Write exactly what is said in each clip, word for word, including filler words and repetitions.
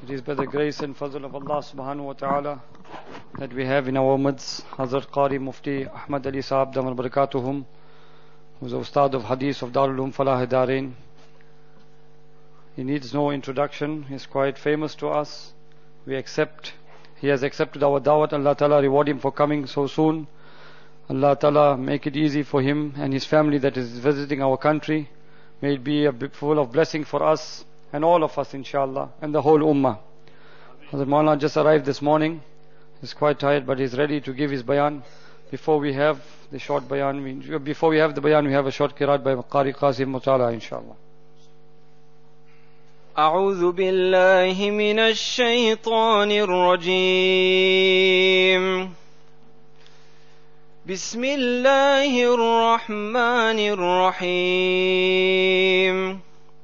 It is by the grace and fazl of Allah subhanahu wa ta'ala that we have in our midst Hazrat Qari Mufti Ahmad Ali Saab Damar Barakatuhum, who is the Ustad of Hadith of Darul Uloom Falah Darain. He needs no introduction. He is quite famous to us. We accept. He has accepted our da'wat. Allah Ta'ala reward him for coming so soon. Allah Ta'ala make it easy for him and his family that is visiting our country. May it be a bit full of blessing for us and all of us, inshallah, and the whole ummah. Hazrat Maulana just arrived this morning. He's quite tired, but he's ready to give his bayan. Before we have the short bayan, we, before we have the bayan, we have a short qiraat by Qari Qasim Mutala, inshallah. أعوذ بالله من الشيطان الرجيم بسم الله الرحمن الرحيم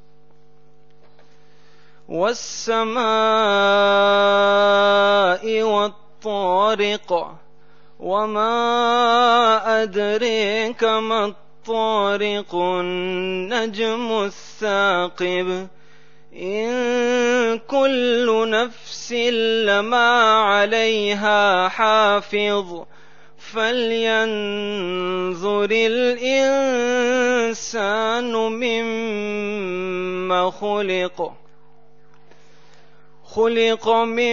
والسماء والطارق وما أدريك ما الطارق النجم الثاقب إن كل نفس لما عليها حافظ فلينظر الإنسان مما خلق خلق من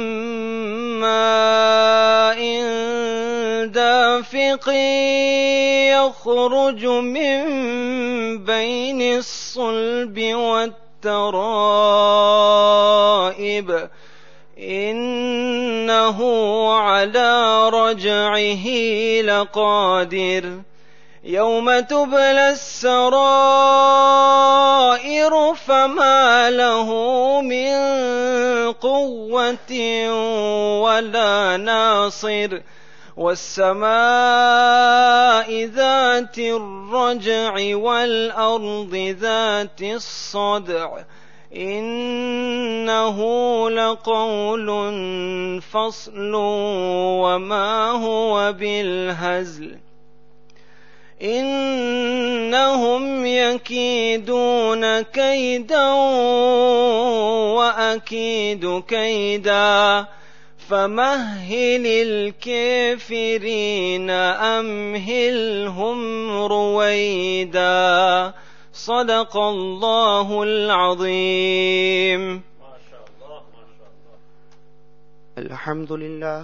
ماء دافق يخرج من بين الصلب والترائب إنه على رجعه لقادر يوم تبلى السرائر فما له من قوة ولا ناصر والسماء ذات الرجع والأرض ذات الصدع إنه لقول فصل وما هو بالهزل إنهم يكيدون كيدا وأكيد كيدا فمهل الكافرين أمهلهم رويدا صدق الله العظيم. ما شاء الله ما شاء الله. الحمد لله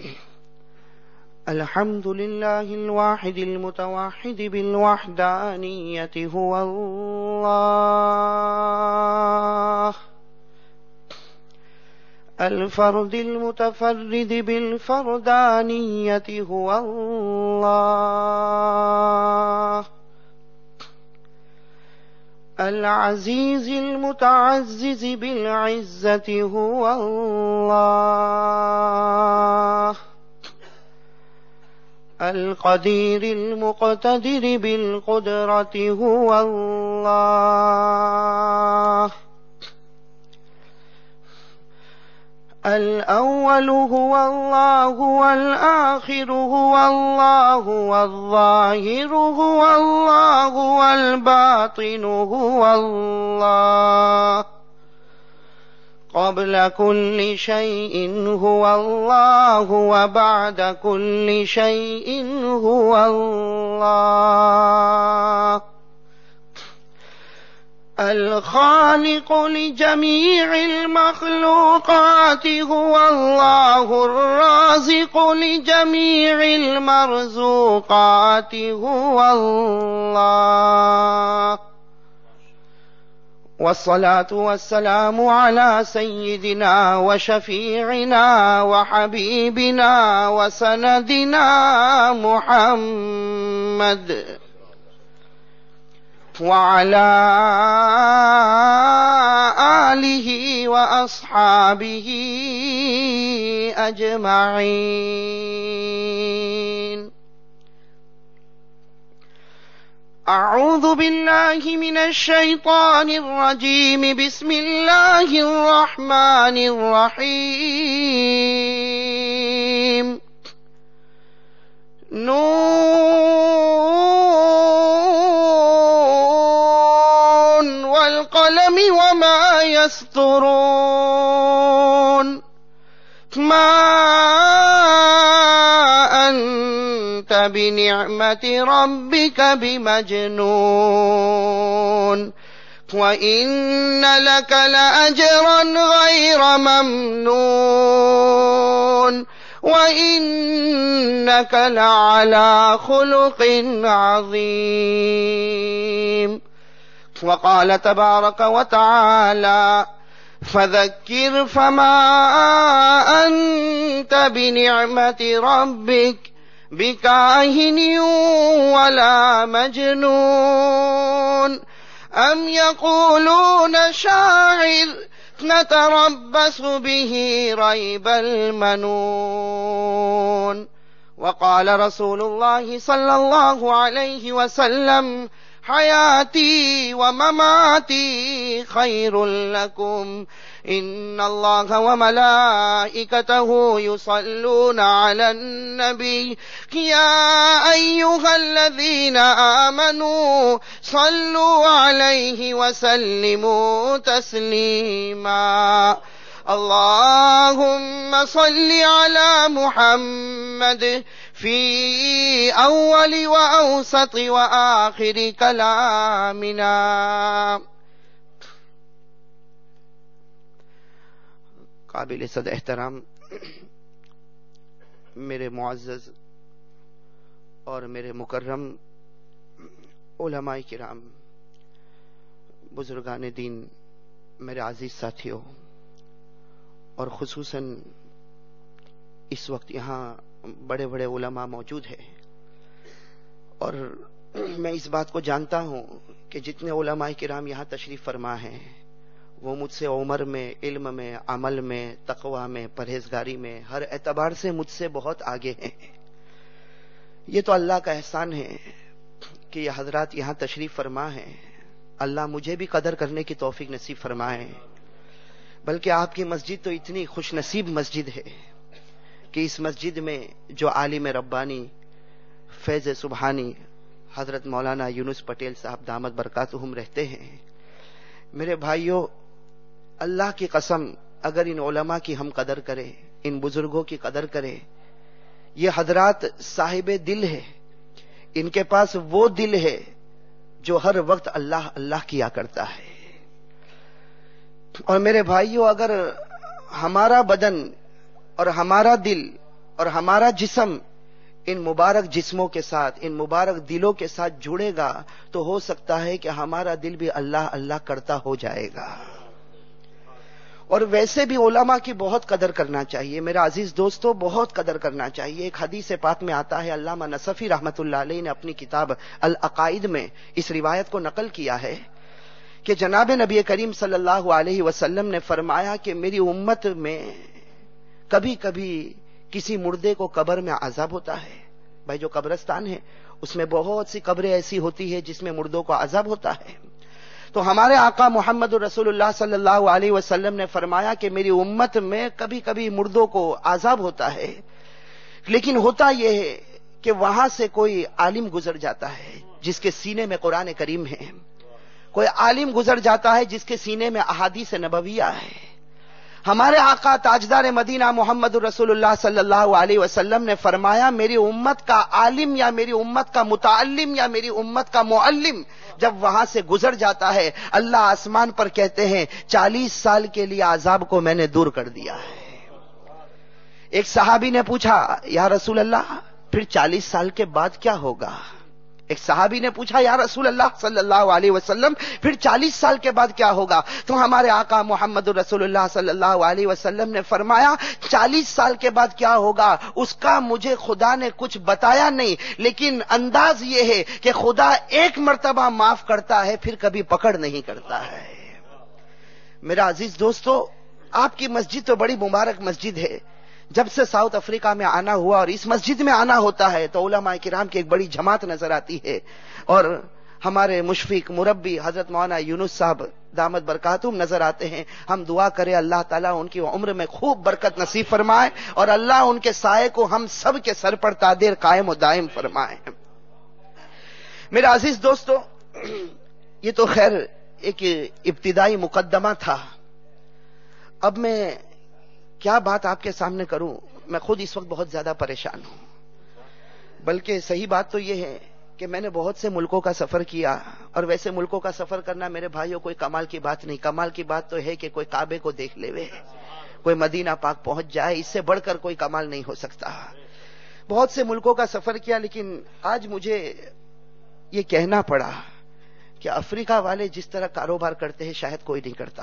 الحمد لله الواحد المتوحد بالوحدانية هو الله الفرد المتفرد بالفردانية هو الله العزيز المتعزز بالعزة هو الله القدير المقتدر بالقدرة هو الله الأول هو الله والآخر هو الله والظاهر هو الله والباطن هو الله قبل كل شيء هو الله وبعد كل شيء هو الله الخالق لجميع المخلوقات هو الله الرازق لجميع المرزوقات هو الله والصلاة والسلام على سيدنا وشفيعنا وحبيبنا وسندنا محمد وعلى آله وأصحابه أجمعين. أعوذ بالله من الشيطان الرجيم بسم الله الرحمن الرحيم نون. والقلم وما يسطرون بنعمة ربك بمجنون وإن لك لأجرا غير ممنون وإنك لعلى خلق عظيم. وقال تبارك وتعالى فذكر فما أنت بنعمة ربك بكاهن ولا مجنون أم يقولون شاعر نتربص به ريب المنون. وقال رسول الله صلى الله عليه وسلم حياتي ومماتي خير لكم إن الله وملائكته يصلون على النبي يا أيها الذين آمنوا صلوا عليه وسلموا تسليما. اللهم صل على محمد في أول وأوسط وآخر كلامنا. قابل صد احترام میرے معزز اور میرے مکرم علماء کرام، بزرگان دین، میرے عزیز ساتھیوں، اور خصوصاً اس وقت یہاں بڑے بڑے علماء موجود ہیں، اور میں اس بات کو جانتا ہوں کہ جتنے علماء کرام یہاں تشریف فرما ہیں وہ مجھ سے عمر میں، علم میں، عمل میں، تقوی میں، پرہیزگاری میں، ہر اعتبار سے مجھ سے بہت آگے ہیں. یہ تو اللہ کا احسان ہے کہ یہ حضرات یہاں تشریف فرما ہیں. اللہ مجھے بھی قدر کرنے کی توفیق نصیب فرمائے. بلکہ آپ کی مسجد تو اتنی خوش نصیب مسجد ہے کہ اس مسجد میں جو عالم ربانی فیض سبحانی حضرت مولانا یونس پٹیل صاحب دامت برکاتہم رہتے ہیں. میرے بھائیوں، اللہ کی قسم اگر ان علماء کی ہم قدر کریں، ان بزرگوں کی قدر کریں، یہ حضرات صاحب دل ہے. ان کے پاس وہ دل ہے جو ہر وقت اللہ اللہ کیا کرتا ہے. اور میرے بھائیوں، اگر ہمارا بدن اور ہمارا دل اور ہمارا جسم ان مبارک جسموں کے ساتھ، ان مبارک دلوں کے ساتھ جڑے گا تو ہو سکتا ہے کہ ہمارا دل بھی اللہ اللہ کرتا ہو جائے گا. اور ویسے بھی علماء کی بہت قدر کرنا چاہیے میرا عزیز دوستو، بہت قدر کرنا چاہیے. ایک حدیث پاک میں آتا ہے، علامہ نصفی رحمت اللہ علیہ نے اپنی کتاب العقائد میں اس روایت کو نقل کیا ہے کہ جناب نبی کریم صلی اللہ علیہ وسلم نے فرمایا کہ میری امت میں کبھی کبھی کسی مردے کو قبر میں عذاب ہوتا ہے. بھائی، جو قبرستان ہے اس میں بہت سی قبریں ایسی ہوتی ہے جس میں مردوں کو عذاب ہوتا ہے. تو ہمارے آقا محمد رسول اللہ صلی اللہ علیہ وسلم نے فرمایا کہ میری امت میں کبھی کبھی مردوں کو عذاب ہوتا ہے، لیکن ہوتا یہ ہے کہ وہاں سے کوئی عالم گزر جاتا ہے جس کے سینے میں قرآن کریم ہے، کوئی عالم گزر جاتا ہے جس کے سینے میں احادیث نبویہ ہے. ہمارے آقا تاجدار مدینہ محمد رسول اللہ صلی اللہ علیہ وسلم نے فرمایا میری امت کا عالم یا میری امت کا متعلم یا میری امت کا معلم جب وہاں سے گزر جاتا ہے، اللہ آسمان پر کہتے ہیں چالیس سال کے لیے عذاب کو میں نے دور کر دیا ہے. ایک صحابی نے پوچھا یا رسول اللہ پھر چالیس سال کے بعد کیا ہوگا؟ ایک صحابی نے پوچھا یا رسول اللہ صلی اللہ علیہ وسلم پھر چالیس سال کے بعد کیا ہوگا؟ تو ہمارے آقا محمد رسول اللہ صلی اللہ علیہ وسلم نے فرمایا چالیس سال کے بعد کیا ہوگا اس کا مجھے خدا نے کچھ بتایا نہیں، لیکن انداز یہ ہے کہ خدا ایک مرتبہ معاف کرتا ہے پھر کبھی پکڑ نہیں کرتا ہے. میرا عزیز دوستو، آپ کی مسجد تو بڑی مبارک مسجد ہے. جب سے ساؤتھ افریقہ میں آنا ہوا اور اس مسجد میں آنا ہوتا ہے تو علماء کرام کی ایک بڑی جماعت نظر آتی ہے، اور ہمارے مشفق مربی حضرت مولانا یونس صاحب دامت برکاتہم نظر آتے ہیں. ہم دعا کریں اللہ تعالیٰ ان کی عمر میں خوب برکت نصیب فرمائے اور اللہ ان کے سائے کو ہم سب کے سر پر تادیر قائم و دائم فرمائے. میرا عزیز دوستو، یہ تو خیر ایک ابتدائی مقدمہ تھا. اب میں کیا بات آپ کے سامنے کروں، میں خود اس وقت بہت زیادہ پریشان ہوں. بلکہ صحیح بات تو یہ ہے کہ میں نے بہت سے ملکوں کا سفر کیا، اور ویسے ملکوں کا سفر کرنا میرے بھائیوں کوئی کمال کی بات نہیں. کمال کی بات تو ہے کہ کوئی کعبے کو دیکھ لے وے، کوئی مدینہ پاک پہنچ جائے. اس سے بڑھ کر کوئی کمال نہیں ہو سکتا. بہت سے ملکوں کا سفر کیا، لیکن آج مجھے یہ کہنا پڑا کہ افریقہ والے جس طرح کاروبار کرتے ہیں شاید کوئی نہیں کرتا.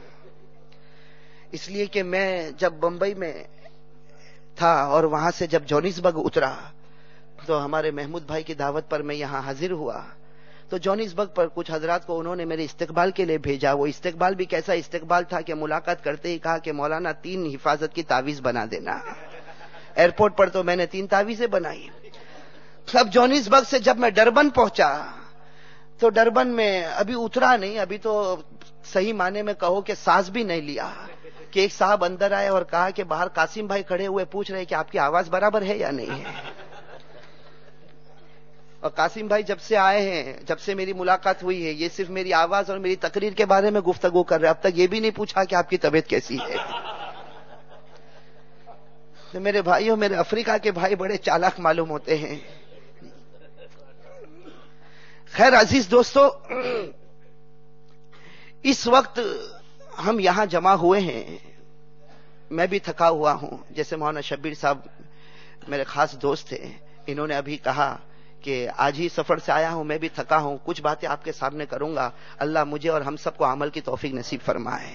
اس لیے کہ میں جب بمبئی میں تھا اور وہاں سے جب جونسبرگ اترا تو ہمارے محمود بھائی کی دعوت پر میں یہاں حاضر ہوا. تو جونسبرگ پر کچھ حضرات کو انہوں نے میرے استقبال کے لیے بھیجا. وہ استقبال بھی کیسا استقبال تھا کہ ملاقات کرتے ہی کہا کہ مولانا تین حفاظت کی تعویذ بنا دینا. ایئرپورٹ پر تو میں نے تین تعویذیں بنائی. اب جونسبرگ سے جب میں ڈربن پہنچا تو ڈربن میں ابھی اترا نہیں، ابھی تو صحیح معنی میں کہو کہ سانس بھی نہیں لیا کہ ایک صاحب اندر آئے اور کہا کہ باہر قاسم بھائی کھڑے ہوئے پوچھ رہے کہ آپ کی آواز برابر ہے یا نہیں ہے. اور قاسم بھائی جب سے آئے ہیں، جب سے میری ملاقات ہوئی ہے، یہ صرف میری آواز اور میری تقریر کے بارے میں گفتگو کر رہے، اب تک یہ بھی نہیں پوچھا کہ آپ کی طبیعت کیسی ہے. تو میرے بھائیوں، میرے افریقہ کے بھائی بڑے چالاک معلوم ہوتے ہیں. خیر عزیز دوستو، اس وقت ہم یہاں جمع ہوئے ہیں. میں بھی تھکا ہوا ہوں. جیسے مولانا شبیر صاحب میرے خاص دوست تھے، انہوں نے ابھی کہا کہ آج ہی سفر سے آیا ہوں، میں بھی تھکا ہوں. کچھ باتیں آپ کے سامنے کروں گا. اللہ مجھے اور ہم سب کو عمل کی توفیق نصیب فرمائے.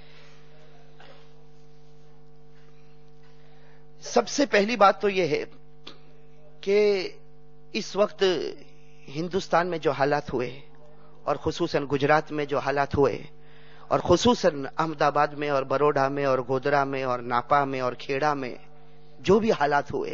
سب سے پہلی بات تو یہ ہے کہ اس وقت ہندوستان میں جو حالات ہوئے، اور خصوصاً گجرات میں جو حالات ہوئے، اور خصوصاً احمد آباد میں اور بروڈا میں اور گودرا میں اور ناپا میں اور کھیڑا میں جو بھی حالات ہوئے،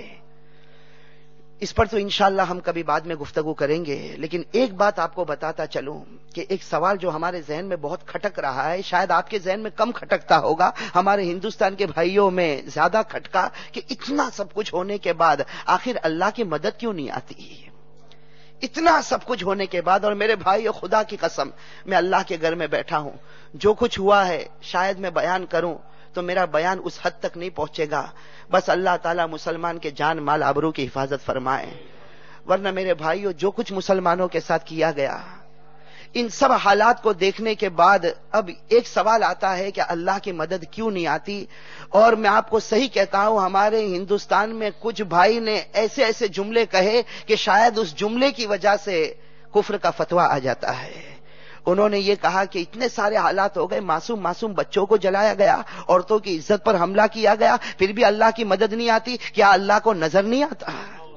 اس پر تو انشاءاللہ ہم کبھی بعد میں گفتگو کریں گے. لیکن ایک بات آپ کو بتاتا چلوں کہ ایک سوال جو ہمارے ذہن میں بہت کھٹک رہا ہے، شاید آپ کے ذہن میں کم کھٹکتا ہوگا، ہمارے ہندوستان کے بھائیوں میں زیادہ کھٹکا کہ اتنا سب کچھ ہونے کے بعد آخر اللہ کی مدد کیوں نہیں آتی؟ اتنا سب کچھ ہونے کے بعد. اور میرے بھائی، خدا کی قسم، میں اللہ کے گھر میں بیٹھا ہوں. جو کچھ ہوا ہے شاید میں بیان کروں تو میرا بیان اس حد تک نہیں پہنچے گا. بس اللہ تعالیٰ مسلمان کے جان مال آبرو کی حفاظت فرمائے. ورنہ میرے بھائیو، جو کچھ مسلمانوں کے ساتھ کیا گیا، ان سب حالات کو دیکھنے کے بعد اب ایک سوال آتا ہے کہ اللہ کی مدد کیوں نہیں آتی. اور میں آپ کو صحیح کہتا ہوں، ہمارے ہندوستان میں کچھ بھائی نے ایسے ایسے جملے کہے کہ شاید اس جملے کی وجہ سے کفر کا فتویٰ آ جاتا ہے. انہوں نے یہ کہا کہ اتنے سارے حالات ہو گئے، معصوم معصوم بچوں کو جلایا گیا، عورتوں کی عزت پر حملہ کیا گیا، پھر بھی اللہ کی مدد نہیں آتی. کیا اللہ کو نظر نہیں آتا؟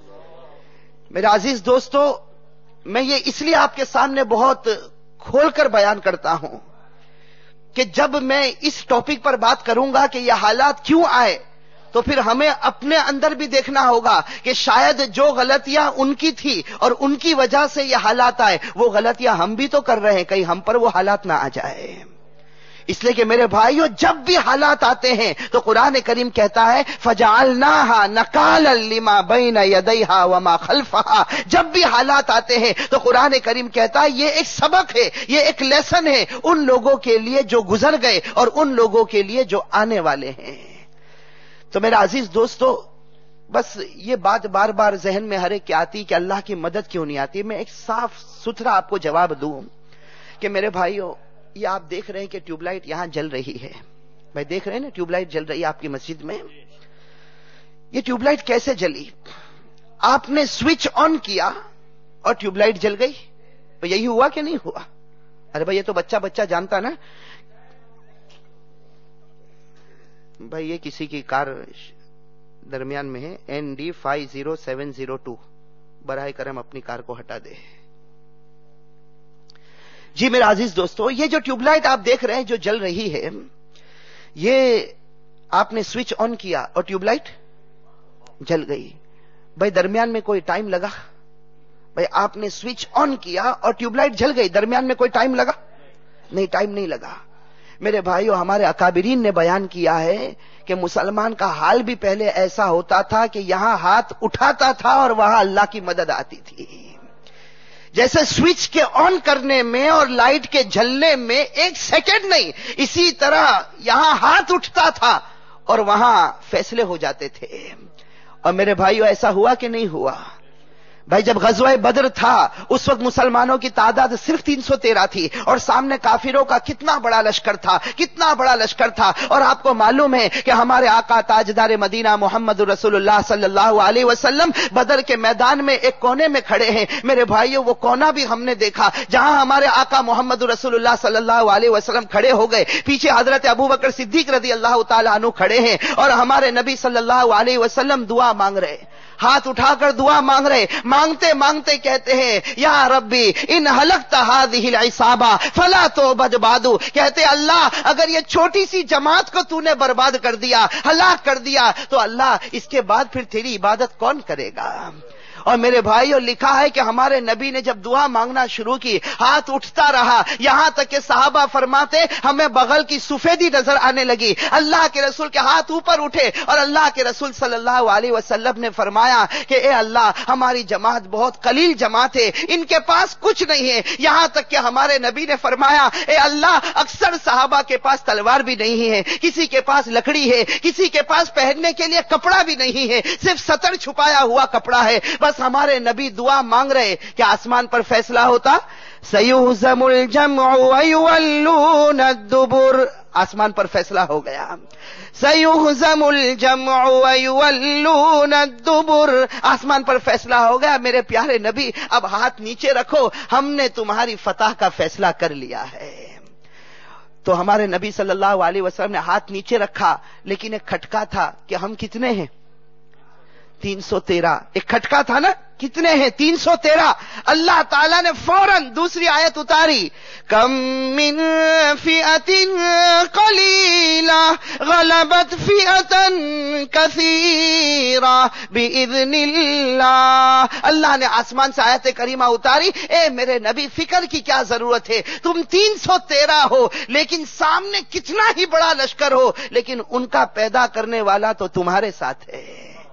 میرے عزیز دوستو، میں یہ اس لیے آپ کے سامنے بہت کھول کر بیان کرتا ہوں کہ جب میں اس ٹاپک پر بات کروں گا کہ یہ حالات کیوں آئے، تو پھر ہمیں اپنے اندر بھی دیکھنا ہوگا کہ شاید جو غلطیاں ان کی تھی اور ان کی وجہ سے یہ حالات آئے، وہ غلطیاں ہم بھی تو کر رہے ہیں، کہیں ہم پر وہ حالات نہ آ جائے. اس لیے کہ میرے بھائیو، جب بھی حالات آتے ہیں تو قرآن کریم کہتا ہے فَجَعَلْنَاهَا نَكَالًا لِمَا بَيْنَ يَدَيْهَا وَمَا خَلْفَهَا. جب بھی حالات آتے ہیں تو قرآن کریم کہتا ہے یہ ایک سبق ہے، یہ ایک لیسن ہے ان لوگوں کے لیے جو گزر گئے اور ان لوگوں کے لیے جو آنے والے ہیں. تو میرا عزیز دوستو، بس یہ بات بار بار ذہن میں ہر ایک کی آتی کہ اللہ کی مدد کیوں نہیں آتی. میں ایک صاف ستھرا آپ کو جواب دوں کہ میرے بھائیو، یہ آپ دیکھ رہے ہیں کہ ٹیوب لائٹ یہاں جل رہی ہے. بھائی دیکھ رہے ہیں نا، ٹیوب لائٹ جل رہی ہے آپ کی مسجد میں. یہ ٹیوب لائٹ کیسے جلی؟ آپ نے سوئچ آن کیا اور ٹیوب لائٹ جل گئی. تو یہی ہوا کہ نہیں ہوا؟ ارے بھائی، یہ تو بچہ بچہ جانتا نا. بھائی یہ کسی کی کار درمیان میں ہے، N D five zero seven zero two, براہ کرم اپنی کار کو ہٹا دے. جی میرے عزیز دوستو، یہ جو ٹیوب لائٹ آپ دیکھ رہے ہیں جو جل رہی ہے، یہ آپ نے سوئچ آن کیا اور ٹیوب لائٹ جل گئی. بھائی درمیان میں کوئی ٹائم لگا؟ بھائی آپ نے سوئچ آن کیا اور ٹیوب لائٹ جل گئی، درمیان میں کوئی ٹائم لگا؟ نہیں، ٹائم نہیں لگا. میرے بھائیو، ہمارے اکابرین نے بیان کیا ہے کہ مسلمان کا حال بھی پہلے ایسا ہوتا تھا کہ یہاں ہاتھ اٹھاتا تھا اور وہاں اللہ کی مدد آتی تھی. جیسے سوئچ کے آن کرنے میں اور لائٹ کے جلنے میں ایک سیکنڈ نہیں، اسی طرح یہاں ہاتھ اٹھتا تھا اور وہاں فیصلے ہو جاتے تھے. اور میرے بھائیو، ایسا ہوا کہ نہیں ہوا؟ بھائی جب غزوہ بدر تھا اس وقت مسلمانوں کی تعداد صرف تین سو تیرہ تھی اور سامنے کافروں کا کتنا بڑا لشکر تھا، کتنا بڑا لشکر تھا. اور آپ کو معلوم ہے کہ ہمارے آقا تاجدار مدینہ محمد رسول اللہ صلی اللہ علیہ وسلم بدر کے میدان میں ایک کونے میں کھڑے ہیں. میرے بھائیوں وہ کونا بھی ہم نے دیکھا جہاں ہمارے آقا محمد رسول اللہ صلی اللہ علیہ وسلم کھڑے ہو گئے. پیچھے حضرت ابو بکر صدیق رضی اللہ تعالی عنہ کھڑے ہیں اور ہمارے نبی صلی اللہ علیہ وسلم دعا مانگ رہے، ہاتھ اٹھا کر دعا مانگ رہے. مانگتے مانگتے کہتے ہیں یا ربی ان ہلکت هذه العصابہ فلا توبد بعد. کہتے اللہ اگر یہ چھوٹی سی جماعت کو تو نے برباد کر دیا، ہلاک کر دیا، تو اللہ اس کے بعد پھر تیری عبادت کون کرے گا؟ اور میرے بھائیوں لکھا ہے کہ ہمارے نبی نے جب دعا مانگنا شروع کی ہاتھ اٹھتا رہا، یہاں تک کہ صحابہ فرماتے ہمیں بغل کی سفیدی نظر آنے لگی. اللہ کے رسول کے ہاتھ اوپر اٹھے اور اللہ کے رسول صلی اللہ علیہ وسلم نے فرمایا کہ اے اللہ ہماری جماعت بہت قلیل جماعت ہے، ان کے پاس کچھ نہیں ہے. یہاں تک کہ ہمارے نبی نے فرمایا اے اللہ اکثر صحابہ کے پاس تلوار بھی نہیں ہے، کسی کے پاس لکڑی ہے، کسی کے پاس پہننے کے لیے کپڑا بھی نہیں ہے، صرف ستر چھپایا ہوا کپڑا ہے. بس ہمارے نبی دعا مانگ رہے کہ آسمان پر فیصلہ ہوتا سیہزم الجمع ویولون الدبر. آسمان پر فیصلہ ہو گیا سیہزم الجمع ویولون الدبر. آسمان پر فیصلہ ہو گیا. میرے پیارے نبی اب ہاتھ نیچے رکھو، ہم نے تمہاری فتح کا فیصلہ کر لیا ہے. تو ہمارے نبی صلی اللہ علیہ وسلم نے ہاتھ نیچے رکھا، لیکن ایک کھٹکا تھا کہ ہم کتنے ہیں؟ تین سو تیرہ. ایک کھٹکا تھا نا، کتنے ہیں؟ تین سو تیرہ. اللہ تعالیٰ نے فوراً دوسری آیت اتاری کم من فئۃ قلیلہ غلبت فئۃ کثیرہ باذن اللہ. اللہ نے آسمان سے آیت کریمہ اتاری. اے میرے نبی فکر کی کیا ضرورت ہے؟ تم تین سو تیرہ ہو لیکن سامنے کتنا ہی بڑا لشکر ہو، لیکن ان کا پیدا کرنے والا تو تمہارے ساتھ ہے.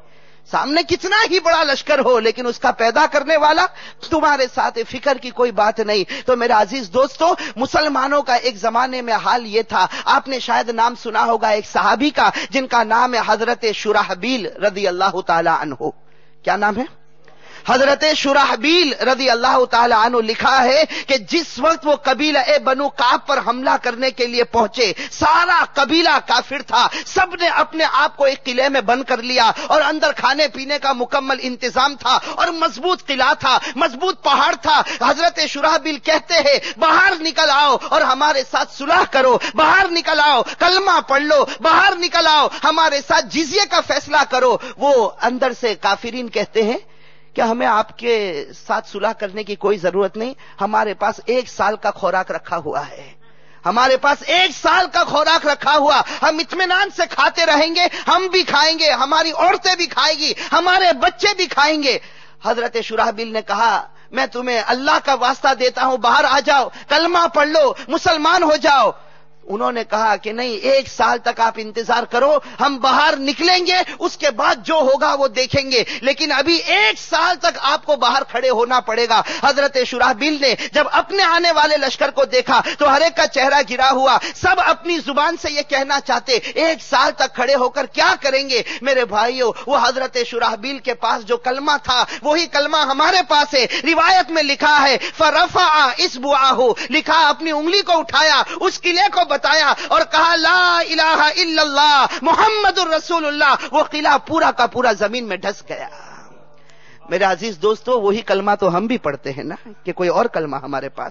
سامنے کتنا ہی بڑا لشکر ہو لیکن اس کا پیدا کرنے والا تمہارے ساتھ. فکر کی کوئی بات نہیں. تو میرے عزیز دوستو، مسلمانوں کا ایک زمانے میں حال یہ تھا. آپ نے شاید نام سنا ہوگا ایک صحابی کا جن کا نام ہے حضرت شرحبیل رضی اللہ تعالی عنہ. کیا نام ہے؟ حضرت شرحبیل رضی اللہ تعالی عنہ. لکھا ہے کہ جس وقت وہ قبیلہ اے بنو کعب پر حملہ کرنے کے لیے پہنچے، سارا قبیلہ کافر تھا، سب نے اپنے آپ کو ایک قلعے میں بند کر لیا اور اندر کھانے پینے کا مکمل انتظام تھا اور مضبوط قلعہ تھا، مضبوط پہاڑ تھا. حضرت شرحبیل کہتے ہیں باہر نکل آؤ اور ہمارے ساتھ صلح کرو، باہر نکل آؤ کلمہ پڑھ لو، باہر نکل آؤ ہمارے ساتھ جزیے کا فیصلہ کرو. وہ اندر سے کافرین کہتے ہیں کہ ہمیں آپ کے ساتھ صلح کرنے کی کوئی ضرورت نہیں، ہمارے پاس ایک سال کا خوراک رکھا ہوا ہے، ہمارے پاس ایک سال کا خوراک رکھا ہوا، ہم اطمینان سے کھاتے رہیں گے، ہم بھی کھائیں گے، ہماری عورتیں بھی کھائیں گی، ہمارے بچے بھی کھائیں گے. حضرت شرحبیل نے کہا میں تمہیں اللہ کا واسطہ دیتا ہوں، باہر آ جاؤ، کلمہ پڑھ لو، مسلمان ہو جاؤ. انہوں نے کہا کہ نہیں، ایک سال تک آپ انتظار کرو، ہم باہر نکلیں گے، اس کے بعد جو ہوگا وہ دیکھیں گے، لیکن ابھی ایک سال تک آپ کو باہر کھڑے ہونا پڑے گا. حضرت شرحبیل نے جب اپنے آنے والے لشکر کو دیکھا تو ہر ایک کا چہرہ گرا ہوا، سب اپنی زبان سے یہ کہنا چاہتے ایک سال تک کھڑے ہو کر کیا کریں گے. میرے بھائیوں، وہ حضرت شرحبیل کے پاس جو کلمہ تھا وہی کلمہ ہمارے پاس ہے. روایت میں لکھا ہے فرفع اصبعہ، لکھا اپنی انگلی کو اٹھایا، اس قلعے کو بتایا اور کہا لا الہ الا اللہ محمد الرسول اللہ. وہ قلعہ پورا کا پورا زمین میں ڈھس گیا. میرے عزیز دوستو، وہی کلمہ تو ہم بھی پڑھتے ہیں نا، کہ کوئی اور کلمہ ہمارے پاس؟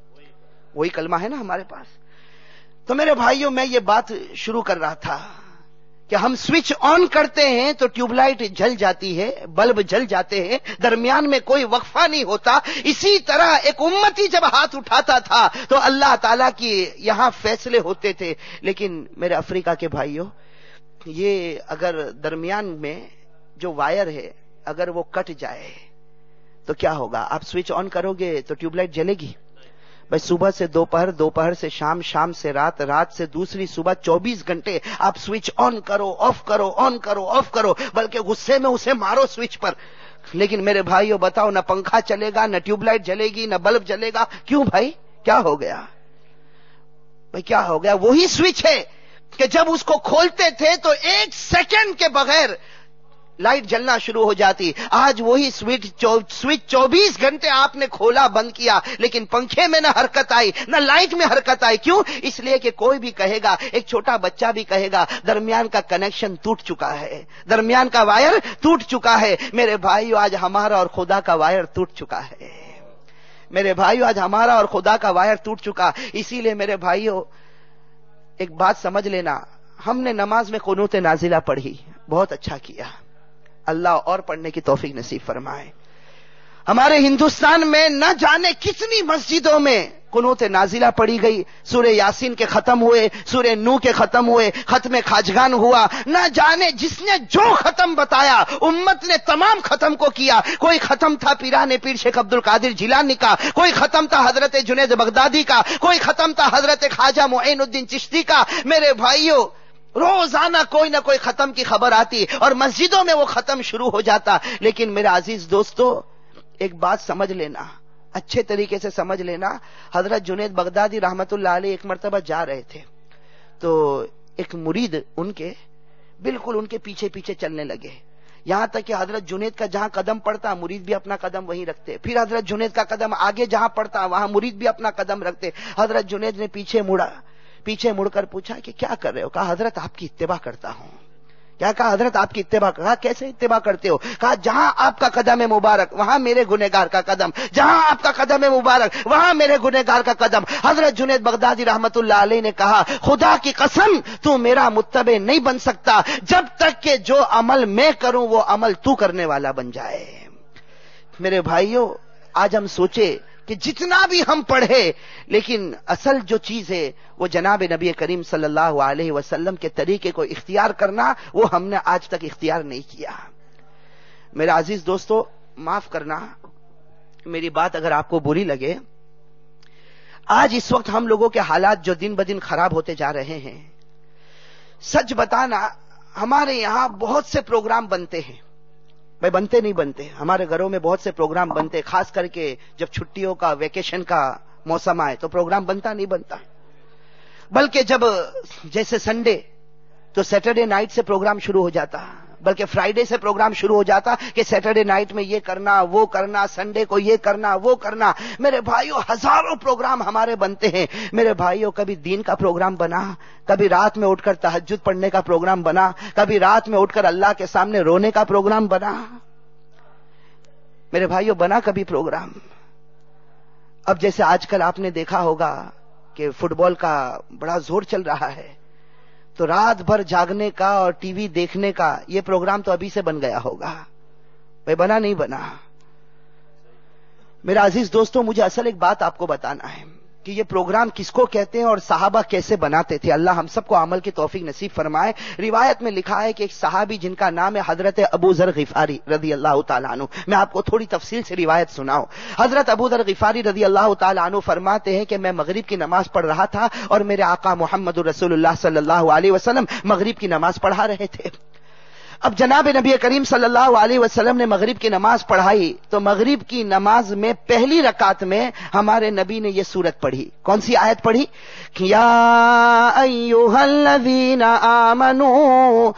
وہی کلمہ ہے نا ہمارے پاس. تو میرے بھائیوں، میں یہ بات شروع کر رہا تھا کہ ہم سوئچ آن کرتے ہیں تو ٹیوب لائٹ جل جاتی ہے، بلب جل جاتے ہیں، درمیان میں کوئی وقفہ نہیں ہوتا. اسی طرح ایک امتی جب ہاتھ اٹھاتا تھا تو اللہ تعالیٰ کی یہاں فیصلے ہوتے تھے. لیکن میرے افریقہ کے بھائیوں، یہ اگر درمیان میں جو وائر ہے اگر وہ کٹ جائے تو کیا ہوگا؟ آپ سوئچ آن کرو گے تو ٹیوب لائٹ جلے گی؟ بھائی صبح سے دوپہر، دوپہر سے شام، شام سے رات، رات سے دوسری صبح، چوبیس گھنٹے آپ سوئچ آن کرو، آف کرو، آن کرو، آف کرو، بلکہ غصے میں اسے مارو سوئچ پر. لیکن میرے بھائیو بتاؤ، نہ پنکھا چلے گا، نہ ٹیوب لائٹ جلے گی، نہ بلب جلے گا. کیوں بھائی؟ کیا ہو گیا بھائی؟ کیا ہو گیا؟ وہی سوئچ ہے کہ جب اس کو کھولتے تھے تو ایک سیکنڈ کے بغیر لائٹ جلنا شروع ہو جاتی. آج وہی سوئچ سوئچ چوبیس گھنٹے آپ نے کھولا بند کیا, لیکن پنکھے میں نہ حرکت آئی نہ لائٹ میں حرکت آئی. کیوں؟ اس لیے کہ کوئی بھی کہے گا, ایک چھوٹا بچہ بھی کہے گا, درمیان کا کنیکشن ٹوٹ چکا ہے, درمیان کا وائر ٹوٹ چکا ہے. میرے بھائیو, آج ہمارا اور خدا کا وائر ٹوٹ چکا ہے. میرے بھائیو, آج ہمارا اور خدا کا وائر ٹوٹ چکا. اسی لیے میرے بھائیو ایک بات سمجھ لینا, ہم نے نماز میں قنوت نازلہ پڑھی, بہت اچھا کیا, اللہ اور پڑھنے کی توفیق نصیب فرمائے. ہمارے ہندوستان میں نہ جانے کتنی مسجدوں میں قنوت نازلہ پڑھی گئی. سورہ یاسین کے ختم ہوئے, سورہ نو کے ختم ہوئے, ختم خاجگان ہوا. نہ جانے جس نے جو ختم بتایا امت نے تمام ختم کو کیا. کوئی ختم تھا پیران پیر شیخ عبد القادر جیلانی کا, کوئی ختم تھا حضرت جنید بغدادی کا, کوئی ختم تھا حضرت خواجہ معین الدین چشتی کا. میرے بھائیوں, روزانہ کوئی نہ کوئی ختم کی خبر آتی اور مسجدوں میں وہ ختم شروع ہو جاتا. لیکن میرے عزیز دوستو, ایک بات سمجھ لینا, اچھے طریقے سے سمجھ لینا. حضرت جنید بغدادی رحمت اللہ علیہ ایک مرتبہ جا رہے تھے, تو ایک مرید ان کے بالکل ان کے پیچھے پیچھے چلنے لگے, یہاں تک کہ حضرت جنید کا جہاں قدم پڑتا مرید بھی اپنا قدم وہیں رکھتے, پھر حضرت جنید کا قدم آگے جہاں پڑتا وہاں مرید بھی اپنا قدم رکھتے. حضرت جنید نے پیچھے مڑا, پیچھے مڑ کر پوچھا کہ کیا کر رہے ہو؟ کہا حضرت آپ کی اتباع کرتا ہوں. کیا کہا؟ حضرت آپ کی اتباع. کہا کیسے اتباع کرتے ہو؟ کہا جہاں آپ کا قدم ہے مبارک وہاں میرے گنہگار کا قدم, جہاں آپ کا قدم ہے مبارک وہاں میرے گنہگار کا قدم. حضرت جنید بغدادی رحمت اللہ علیہ نے کہا خدا کی قسم تو میرا متبع نہیں بن سکتا جب تک کہ جو عمل میں کروں وہ عمل تو کرنے والا بن جائے. میرے بھائیوں, آج ہم سوچے کہ جتنا بھی ہم پڑھے لیکن اصل جو چیز ہے وہ جناب نبی کریم صلی اللہ علیہ وسلم کے طریقے کو اختیار کرنا, وہ ہم نے آج تک اختیار نہیں کیا. میرے عزیز دوستو, معاف کرنا میری بات اگر آپ کو بری لگے. آج اس وقت ہم لوگوں کے حالات جو دن بدن خراب ہوتے جا رہے ہیں, سچ بتانا ہمارے یہاں بہت سے پروگرام بنتے ہیں. بھائی بنتے نہیں بنتے, ہمارے گھروں میں بہت سے پروگرام بنتے, خاص کر کے جب چھٹیوں کا ویکیشن کا موسم آئے تو پروگرام بنتا نہیں بنتا. بلکہ جب جیسے سنڈے تو سیٹرڈے نائٹ سے پروگرام شروع ہو جاتا, بلکہ فرائیڈے سے پروگرام شروع ہو جاتا کہ سیٹرڈے نائٹ میں یہ کرنا وہ کرنا, سنڈے کو یہ کرنا وہ کرنا. میرے بھائیوں, ہزاروں پروگرام ہمارے بنتے ہیں. میرے بھائیوں, کبھی دین کا پروگرام بنا, کبھی رات میں اٹھ کر تہجد پڑھنے کا پروگرام بنا, کبھی رات میں اٹھ کر اللہ کے سامنے رونے کا پروگرام بنا. میرے بھائیوں, بنا کبھی پروگرام. اب جیسے آج کل آپ نے دیکھا ہوگا کہ فٹ بال کا بڑا زور چل رہا ہے, تو رات بھر جاگنے کا اور ٹی وی دیکھنے کا یہ پروگرام تو ابھی سے بن گیا ہوگا. بھائی بنا نہیں بنا؟ میرا عزیز دوستو, مجھے اصل ایک بات آپ کو بتانا ہے کہ یہ پروگرام کس کو کہتے ہیں اور صحابہ کیسے بناتے تھے. اللہ ہم سب کو عمل کی توفیق نصیب فرمائے. روایت میں لکھا ہے کہ ایک صحابی جن کا نام ہے حضرت ابو ذر غفاری رضی اللہ تعالیٰ عنہ, میں آپ کو تھوڑی تفصیل سے روایت سناؤں. حضرت ابو ذر غفاری رضی اللہ تعالیٰ عنہ فرماتے ہیں کہ میں مغرب کی نماز پڑھ رہا تھا اور میرے آقا محمد رسول اللہ صلی اللہ علیہ وسلم مغرب کی نماز پڑھا رہے تھے. اب جناب نبی کریم صلی اللہ علیہ وسلم نے مغرب کی نماز پڑھائی تو مغرب کی نماز میں پہلی رکعت میں ہمارے نبی نے یہ سورت پڑھی. کون سی آیت پڑھی؟ یا ایھا الذین آمنوا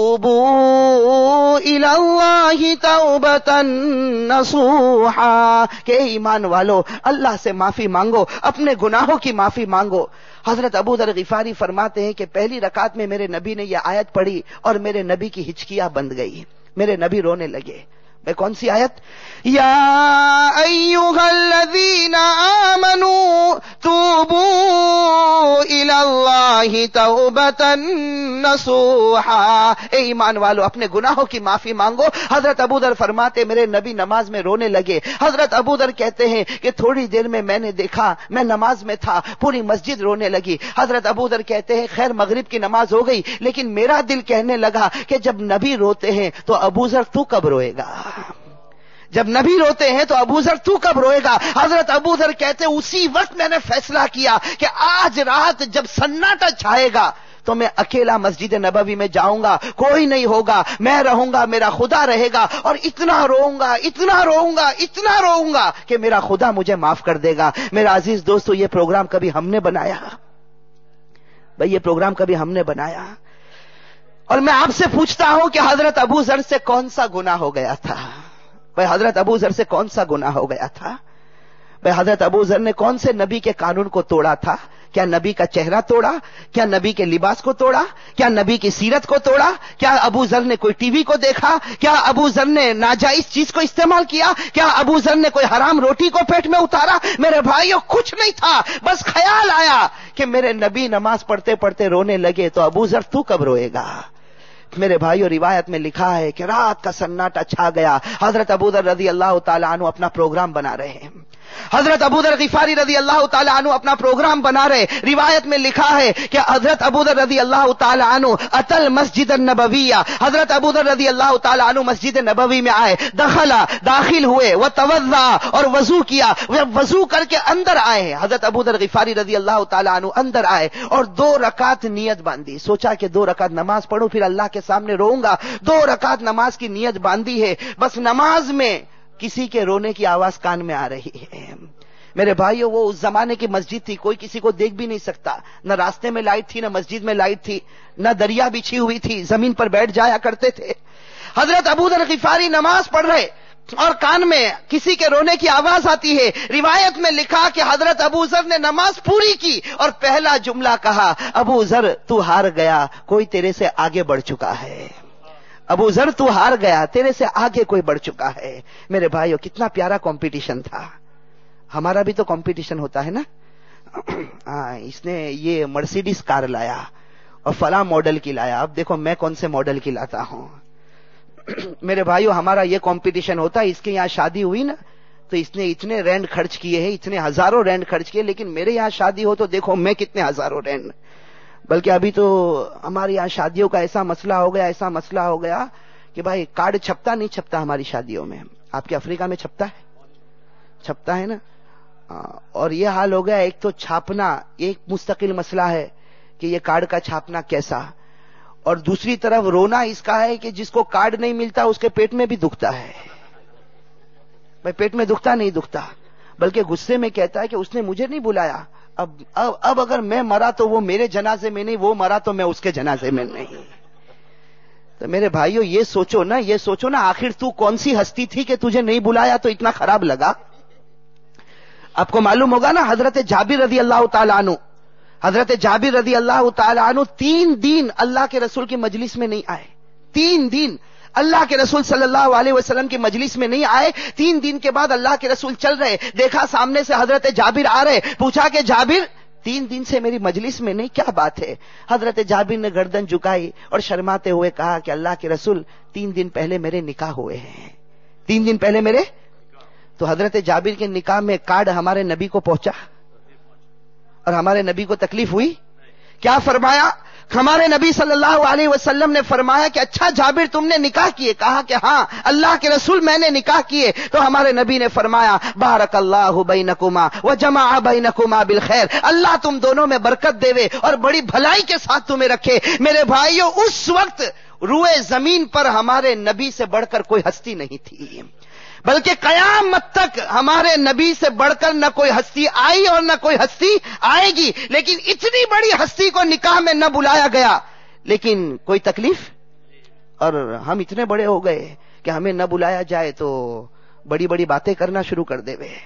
توبوا الی اللہ توبۃ نصوحا, کہ ایمان والو اللہ سے معافی مانگو, اپنے گناہوں کی معافی مانگو. حضرت ابو ذر غفاری فرماتے ہیں کہ پہلی رکعت میں میرے نبی نے یہ آیت پڑھی اور میرے نبی کی ہچکیاں بند گئی, میرے نبی رونے لگے. میں کون سی آیت؟ یا ایھا الذین آمنوا توبوا الی اللہ توبۃ نصوحا, اے ایمان والو اپنے گناہوں کی معافی مانگو. حضرت ابو ذر فرماتے میرے نبی نماز میں رونے لگے. حضرت ابو ذر کہتے ہیں کہ تھوڑی دیر میں میں نے دیکھا, میں نماز میں تھا, پوری مسجد رونے لگی. حضرت ابو ذر کہتے ہیں خیر مغرب کی نماز ہو گئی, لیکن میرا دل کہنے لگا کہ جب نبی روتے ہیں تو ابو ذر تو کب روئے گا, جب نبی روتے ہیں تو ابو ذر تو کب روئے گا. حضرت ابو ذر کہتے ہیں اسی وقت میں نے فیصلہ کیا کہ آج رات جب سناٹا چھائے گا تو میں اکیلا مسجد نبوی میں جاؤں گا, کوئی نہیں ہوگا, میں رہوں گا, میرا خدا رہے گا, اور اتنا روؤں گا اتنا روؤں گا اتنا روؤں گا کہ میرا خدا مجھے معاف کر دے گا. میرا عزیز دوستو, یہ پروگرام کبھی ہم نے بنایا؟ بھئی یہ پروگرام کبھی ہم نے بنایا؟ اور میں آپ سے پوچھتا ہوں کہ حضرت ابو ذر سے کون سا گناہ ہو گیا تھا؟ بھائی حضرت ابو ذر سے کون سا گناہ ہو گیا تھا؟ بھائی حضرت ابو ذر نے کون سے نبی کے قانون کو توڑا تھا؟ کیا نبی کا چہرہ توڑا؟ کیا نبی کے لباس کو توڑا؟ کیا نبی کی سیرت کو توڑا؟ کیا ابو ذر نے کوئی ٹی وی کو دیکھا؟ کیا ابو ذر نے ناجائز چیز کو استعمال کیا؟ کیا ابو ذر نے کوئی حرام روٹی کو پیٹ میں اتارا؟ میرے بھائیوں کچھ نہیں تھا، بس خیال آیا کہ میرے نبی نماز پڑھتے پڑھتے رونے لگے تو ابو ذر تو کب روئے گا؟ میرے بھائیوں روایت میں لکھا ہے کہ رات کا سناٹا چھا گیا، حضرت ابو ذر رضی اللہ تعالیٰ عنہ اپنا پروگرام بنا رہے ہیں، حضرت ابو ذر غفاری رضی اللہ تعالیٰ عنہ اپنا پروگرام بنا رہے۔ روایت میں لکھا ہے کہ حضرت ابو ذر رضی اللہ تعالیٰ عنہ اتل مسجد النبویہ، حضرت ابو ذر رضی اللہ تعالیٰ عنہ مسجد نبوی میں آئے، دخلا داخل ہوئے، وتوضا اور وضو کیا، وضو کر کے اندر آئے، حضرت ابو ذر غفاری رضی اللہ تعالیٰ عنہ اندر آئے اور دو رکعت نیت باندھی، سوچا کہ دو رکعت نماز پڑھوں پھر اللہ کے سامنے روؤں گا، دو رکعت نماز کی نیت باندھی ہے، بس نماز میں کسی کے رونے کی آواز کان میں آ رہی ہے۔ میرے بھائیو وہ اس زمانے کی مسجد تھی، کوئی کسی کو دیکھ بھی نہیں سکتا، نہ راستے میں لائٹ تھی، نہ مسجد میں لائٹ تھی، نہ دریا بچھی ہوئی تھی، زمین پر بیٹھ جایا کرتے تھے۔ حضرت ابو ذر غفاری نماز پڑھ رہے اور کان میں کسی کے رونے کی آواز آتی ہے۔ روایت میں لکھا کہ حضرت ابو ذر نے نماز پوری کی اور پہلا جملہ کہا، ابو ذر تو ہار گیا، کوئی تیرے سے آگے بڑھ چکا ہے۔ ابو ذر تو ہار گیا، تیرے سے آگے کوئی بڑھ چکا ہے۔ میرے بھائیو کتنا پیارا کمپٹیشن تھا، ہمارا بھی تو کمپٹیشن ہوتا ہے نا۔ ہاں اس نے یہ مرسیڈیز کار لایا اور فلاں ماڈل کی لایا، اب دیکھو میں کون سے ماڈل کی لاتا ہوں۔ میرے بھائیو ہمارا یہ کمپٹیشن ہوتا ہے، اس کے یہاں شادی ہوئی نا تو اس نے اتنے رینڈ خرچ کیے ہیں، اتنے ہزاروں رینڈ خرچ کیے، لیکن میرے یہاں شادی ہو تو دیکھو میں کتنے ہزاروں رینڈ۔ بلکہ ابھی تو ہمارے یہاں شادیوں کا ایسا مسئلہ ہو گیا ایسا مسئلہ ہو گیا کہ بھائی کارڈ چھپتا نہیں چھپتا ہماری شادیوں میں۔ آپ کے افریقہ میں چھپتا ہے؟ چھپتا ہے نا۔ اور یہ حال ہو گیا، ایک تو چھاپنا ایک مستقل مسئلہ ہے کہ یہ کارڈ کا چھاپنا کیسا، اور دوسری طرف رونا اس کا ہے کہ جس کو کارڈ نہیں ملتا اس کے پیٹ میں بھی دکھتا ہے۔ بھائی پیٹ میں دکھتا نہیں دکھتا، بلکہ غصے میں کہتا ہے کہ اس نے مجھے نہیں بلایا، اب اب اب اگر میں مرا تو وہ میرے جنازے میں نہیں، وہ مرا تو میں اس کے جنازے میں نہیں۔ تو میرے بھائیو یہ سوچو نا یہ سوچو نا آخر تو کون سی ہستی تھی کہ تجھے نہیں بلایا تو اتنا خراب لگا؟ آپ کو معلوم ہوگا نا حضرت جابر رضی اللہ تعالیٰ عنہ حضرت جابر رضی اللہ تعالیٰ عنہ تین دن اللہ کے رسول کی مجلس میں نہیں آئے، تین دن اللہ کے رسول صلی اللہ علیہ وسلم کی مجلس میں نہیں آئے۔ تین دن کے بعد اللہ کے رسول چل رہے، دیکھا سامنے سے حضرت جابر آ رہے، پوچھا کہ جابر تین دن سے میری مجلس میں نہیں، کیا بات ہے؟ حضرت جابر نے گردن جھکائی اور شرماتے ہوئے کہا کہ اللہ کے رسول تین دن پہلے میرے نکاح ہوئے ہیں، تین دن پہلے میرے۔ تو حضرت جابر کے نکاح میں کارڈ ہمارے نبی کو پہنچا اور ہمارے نبی کو تکلیف ہوئی؟ کیا فرمایا؟ ہمارے نبی صلی اللہ علیہ وسلم نے فرمایا کہ اچھا جابر تم نے نکاح کیے؟ کہا کہ ہاں اللہ کے رسول میں نے نکاح کیے۔ تو ہمارے نبی نے فرمایا بارک اللہ بینکما وجمع بینکما بالخیر، اللہ تم دونوں میں برکت دے اور بڑی بھلائی کے ساتھ تمہیں رکھے۔ میرے بھائیو اس وقت روئے زمین پر ہمارے نبی سے بڑھ کر کوئی ہستی نہیں تھی، بلکہ قیامت تک ہمارے نبی سے بڑھ کر نہ کوئی ہستی آئی اور نہ کوئی ہستی آئے گی۔ لیکن اتنی بڑی ہستی کو نکاح میں نہ بلایا گیا، لیکن کوئی تکلیف، اور ہم اتنے بڑے ہو گئے کہ ہمیں نہ بلایا جائے تو بڑی بڑی باتیں کرنا شروع کر دے وے۔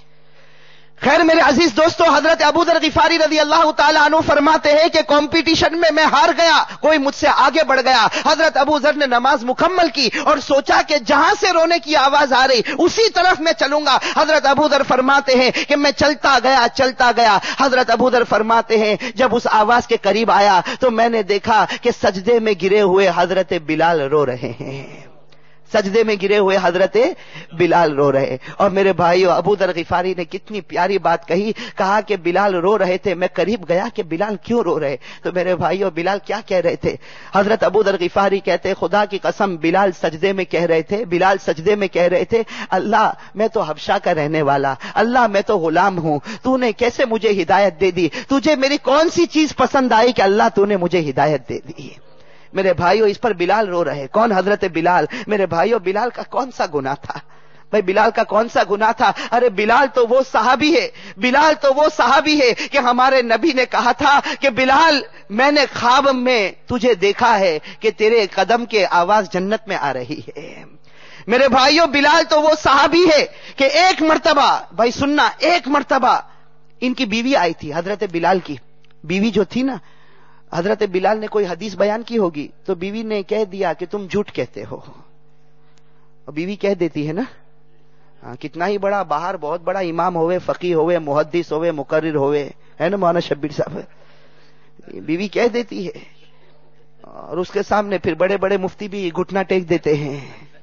خیر میرے عزیز دوستو، حضرت ابو ذر غفاری رضی اللہ تعالیٰ عنہ فرماتے ہیں کہ کمپٹیشن میں میں ہار گیا، کوئی مجھ سے آگے بڑھ گیا۔ حضرت ابو ذر نے نماز مکمل کی اور سوچا کہ جہاں سے رونے کی آواز آ رہی اسی طرف میں چلوں گا۔ حضرت ابو ذر فرماتے ہیں کہ میں چلتا گیا چلتا گیا حضرت ابو ذر فرماتے ہیں جب اس آواز کے قریب آیا تو میں نے دیکھا کہ سجدے میں گرے ہوئے حضرت بلال رو رہے ہیں، سجدے میں گرے ہوئے حضرت بلال رو رہے۔ اور میرے بھائیو ابو ذر غفاری نے کتنی پیاری بات کہی، کہا کہ بلال رو رہے تھے، میں قریب گیا کہ بلال کیوں رو رہے؟ تو میرے بھائیو بلال کیا کہہ رہے تھے؟ حضرت ابو ذر غفاری کہتے خدا کی قسم بلال سجدے میں کہہ رہے تھے بلال سجدے میں کہہ رہے تھے اللہ میں تو حبشہ کا رہنے والا، اللہ میں تو غلام ہوں، تو نے کیسے مجھے ہدایت دے دی؟ تجھے میری کون سی چیز پسند آئی کہ اللہ تو نے مجھے ہدایت دے دی؟ میرے بھائیو اس پر بلال رو رہے۔ کون؟ حضرت بلال۔ میرے بھائیو بلال کا کون سا گناہ تھا؟ بھائی بلال کا کون سا گناہ تھا؟ ارے بلال تو وہ صحابی ہے، بلال تو وہ صحابی ہے کہ ہمارے نبی نے کہا تھا کہ بلال میں نے خواب میں تجھے دیکھا ہے کہ تیرے قدم کے آواز جنت میں آ رہی ہے۔ میرے بھائیوں بلال تو وہ صحابی ہے کہ ایک مرتبہ، بھائی سننا، ایک مرتبہ ان کی بیوی آئی تھی، حضرت بلال کی بیوی جو تھی نا، حضرت بلال نے کوئی حدیث بیان کی ہوگی تو بیوی نے کہہ دیا کہ تم جھوٹ کہتے ہو، اور بیوی کہہ دیتی ہے نا، ہاں کتنا ہی بڑا باہر بہت بڑا امام ہوئے، فقیہ ہوئے، محدث ہوئے، مقرر ہوئے، ہے نا مولانا شبیر صاحب، بیوی کہہ دیتی ہے، اور اس کے سامنے پھر بڑے بڑے مفتی بھی گھٹنا ٹیک دیتے ہیں۔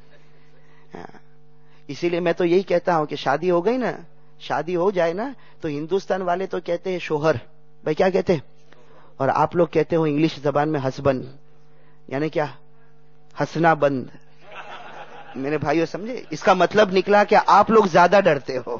اسی لیے میں تو یہی کہتا ہوں کہ شادی ہو گئی نا، شادی ہو جائے نا تو ہندوستان والے تو کہتے ہیں شوہر، بھائی کیا کہتے ہیں، اور آپ لوگ کہتے ہو انگلش زبان میں ہسبینڈ، یعنی کیا، ہنسنا بند۔ میرے بھائیو سمجھے، اس کا مطلب نکلا کہ آپ لوگ زیادہ ڈرتے ہو۔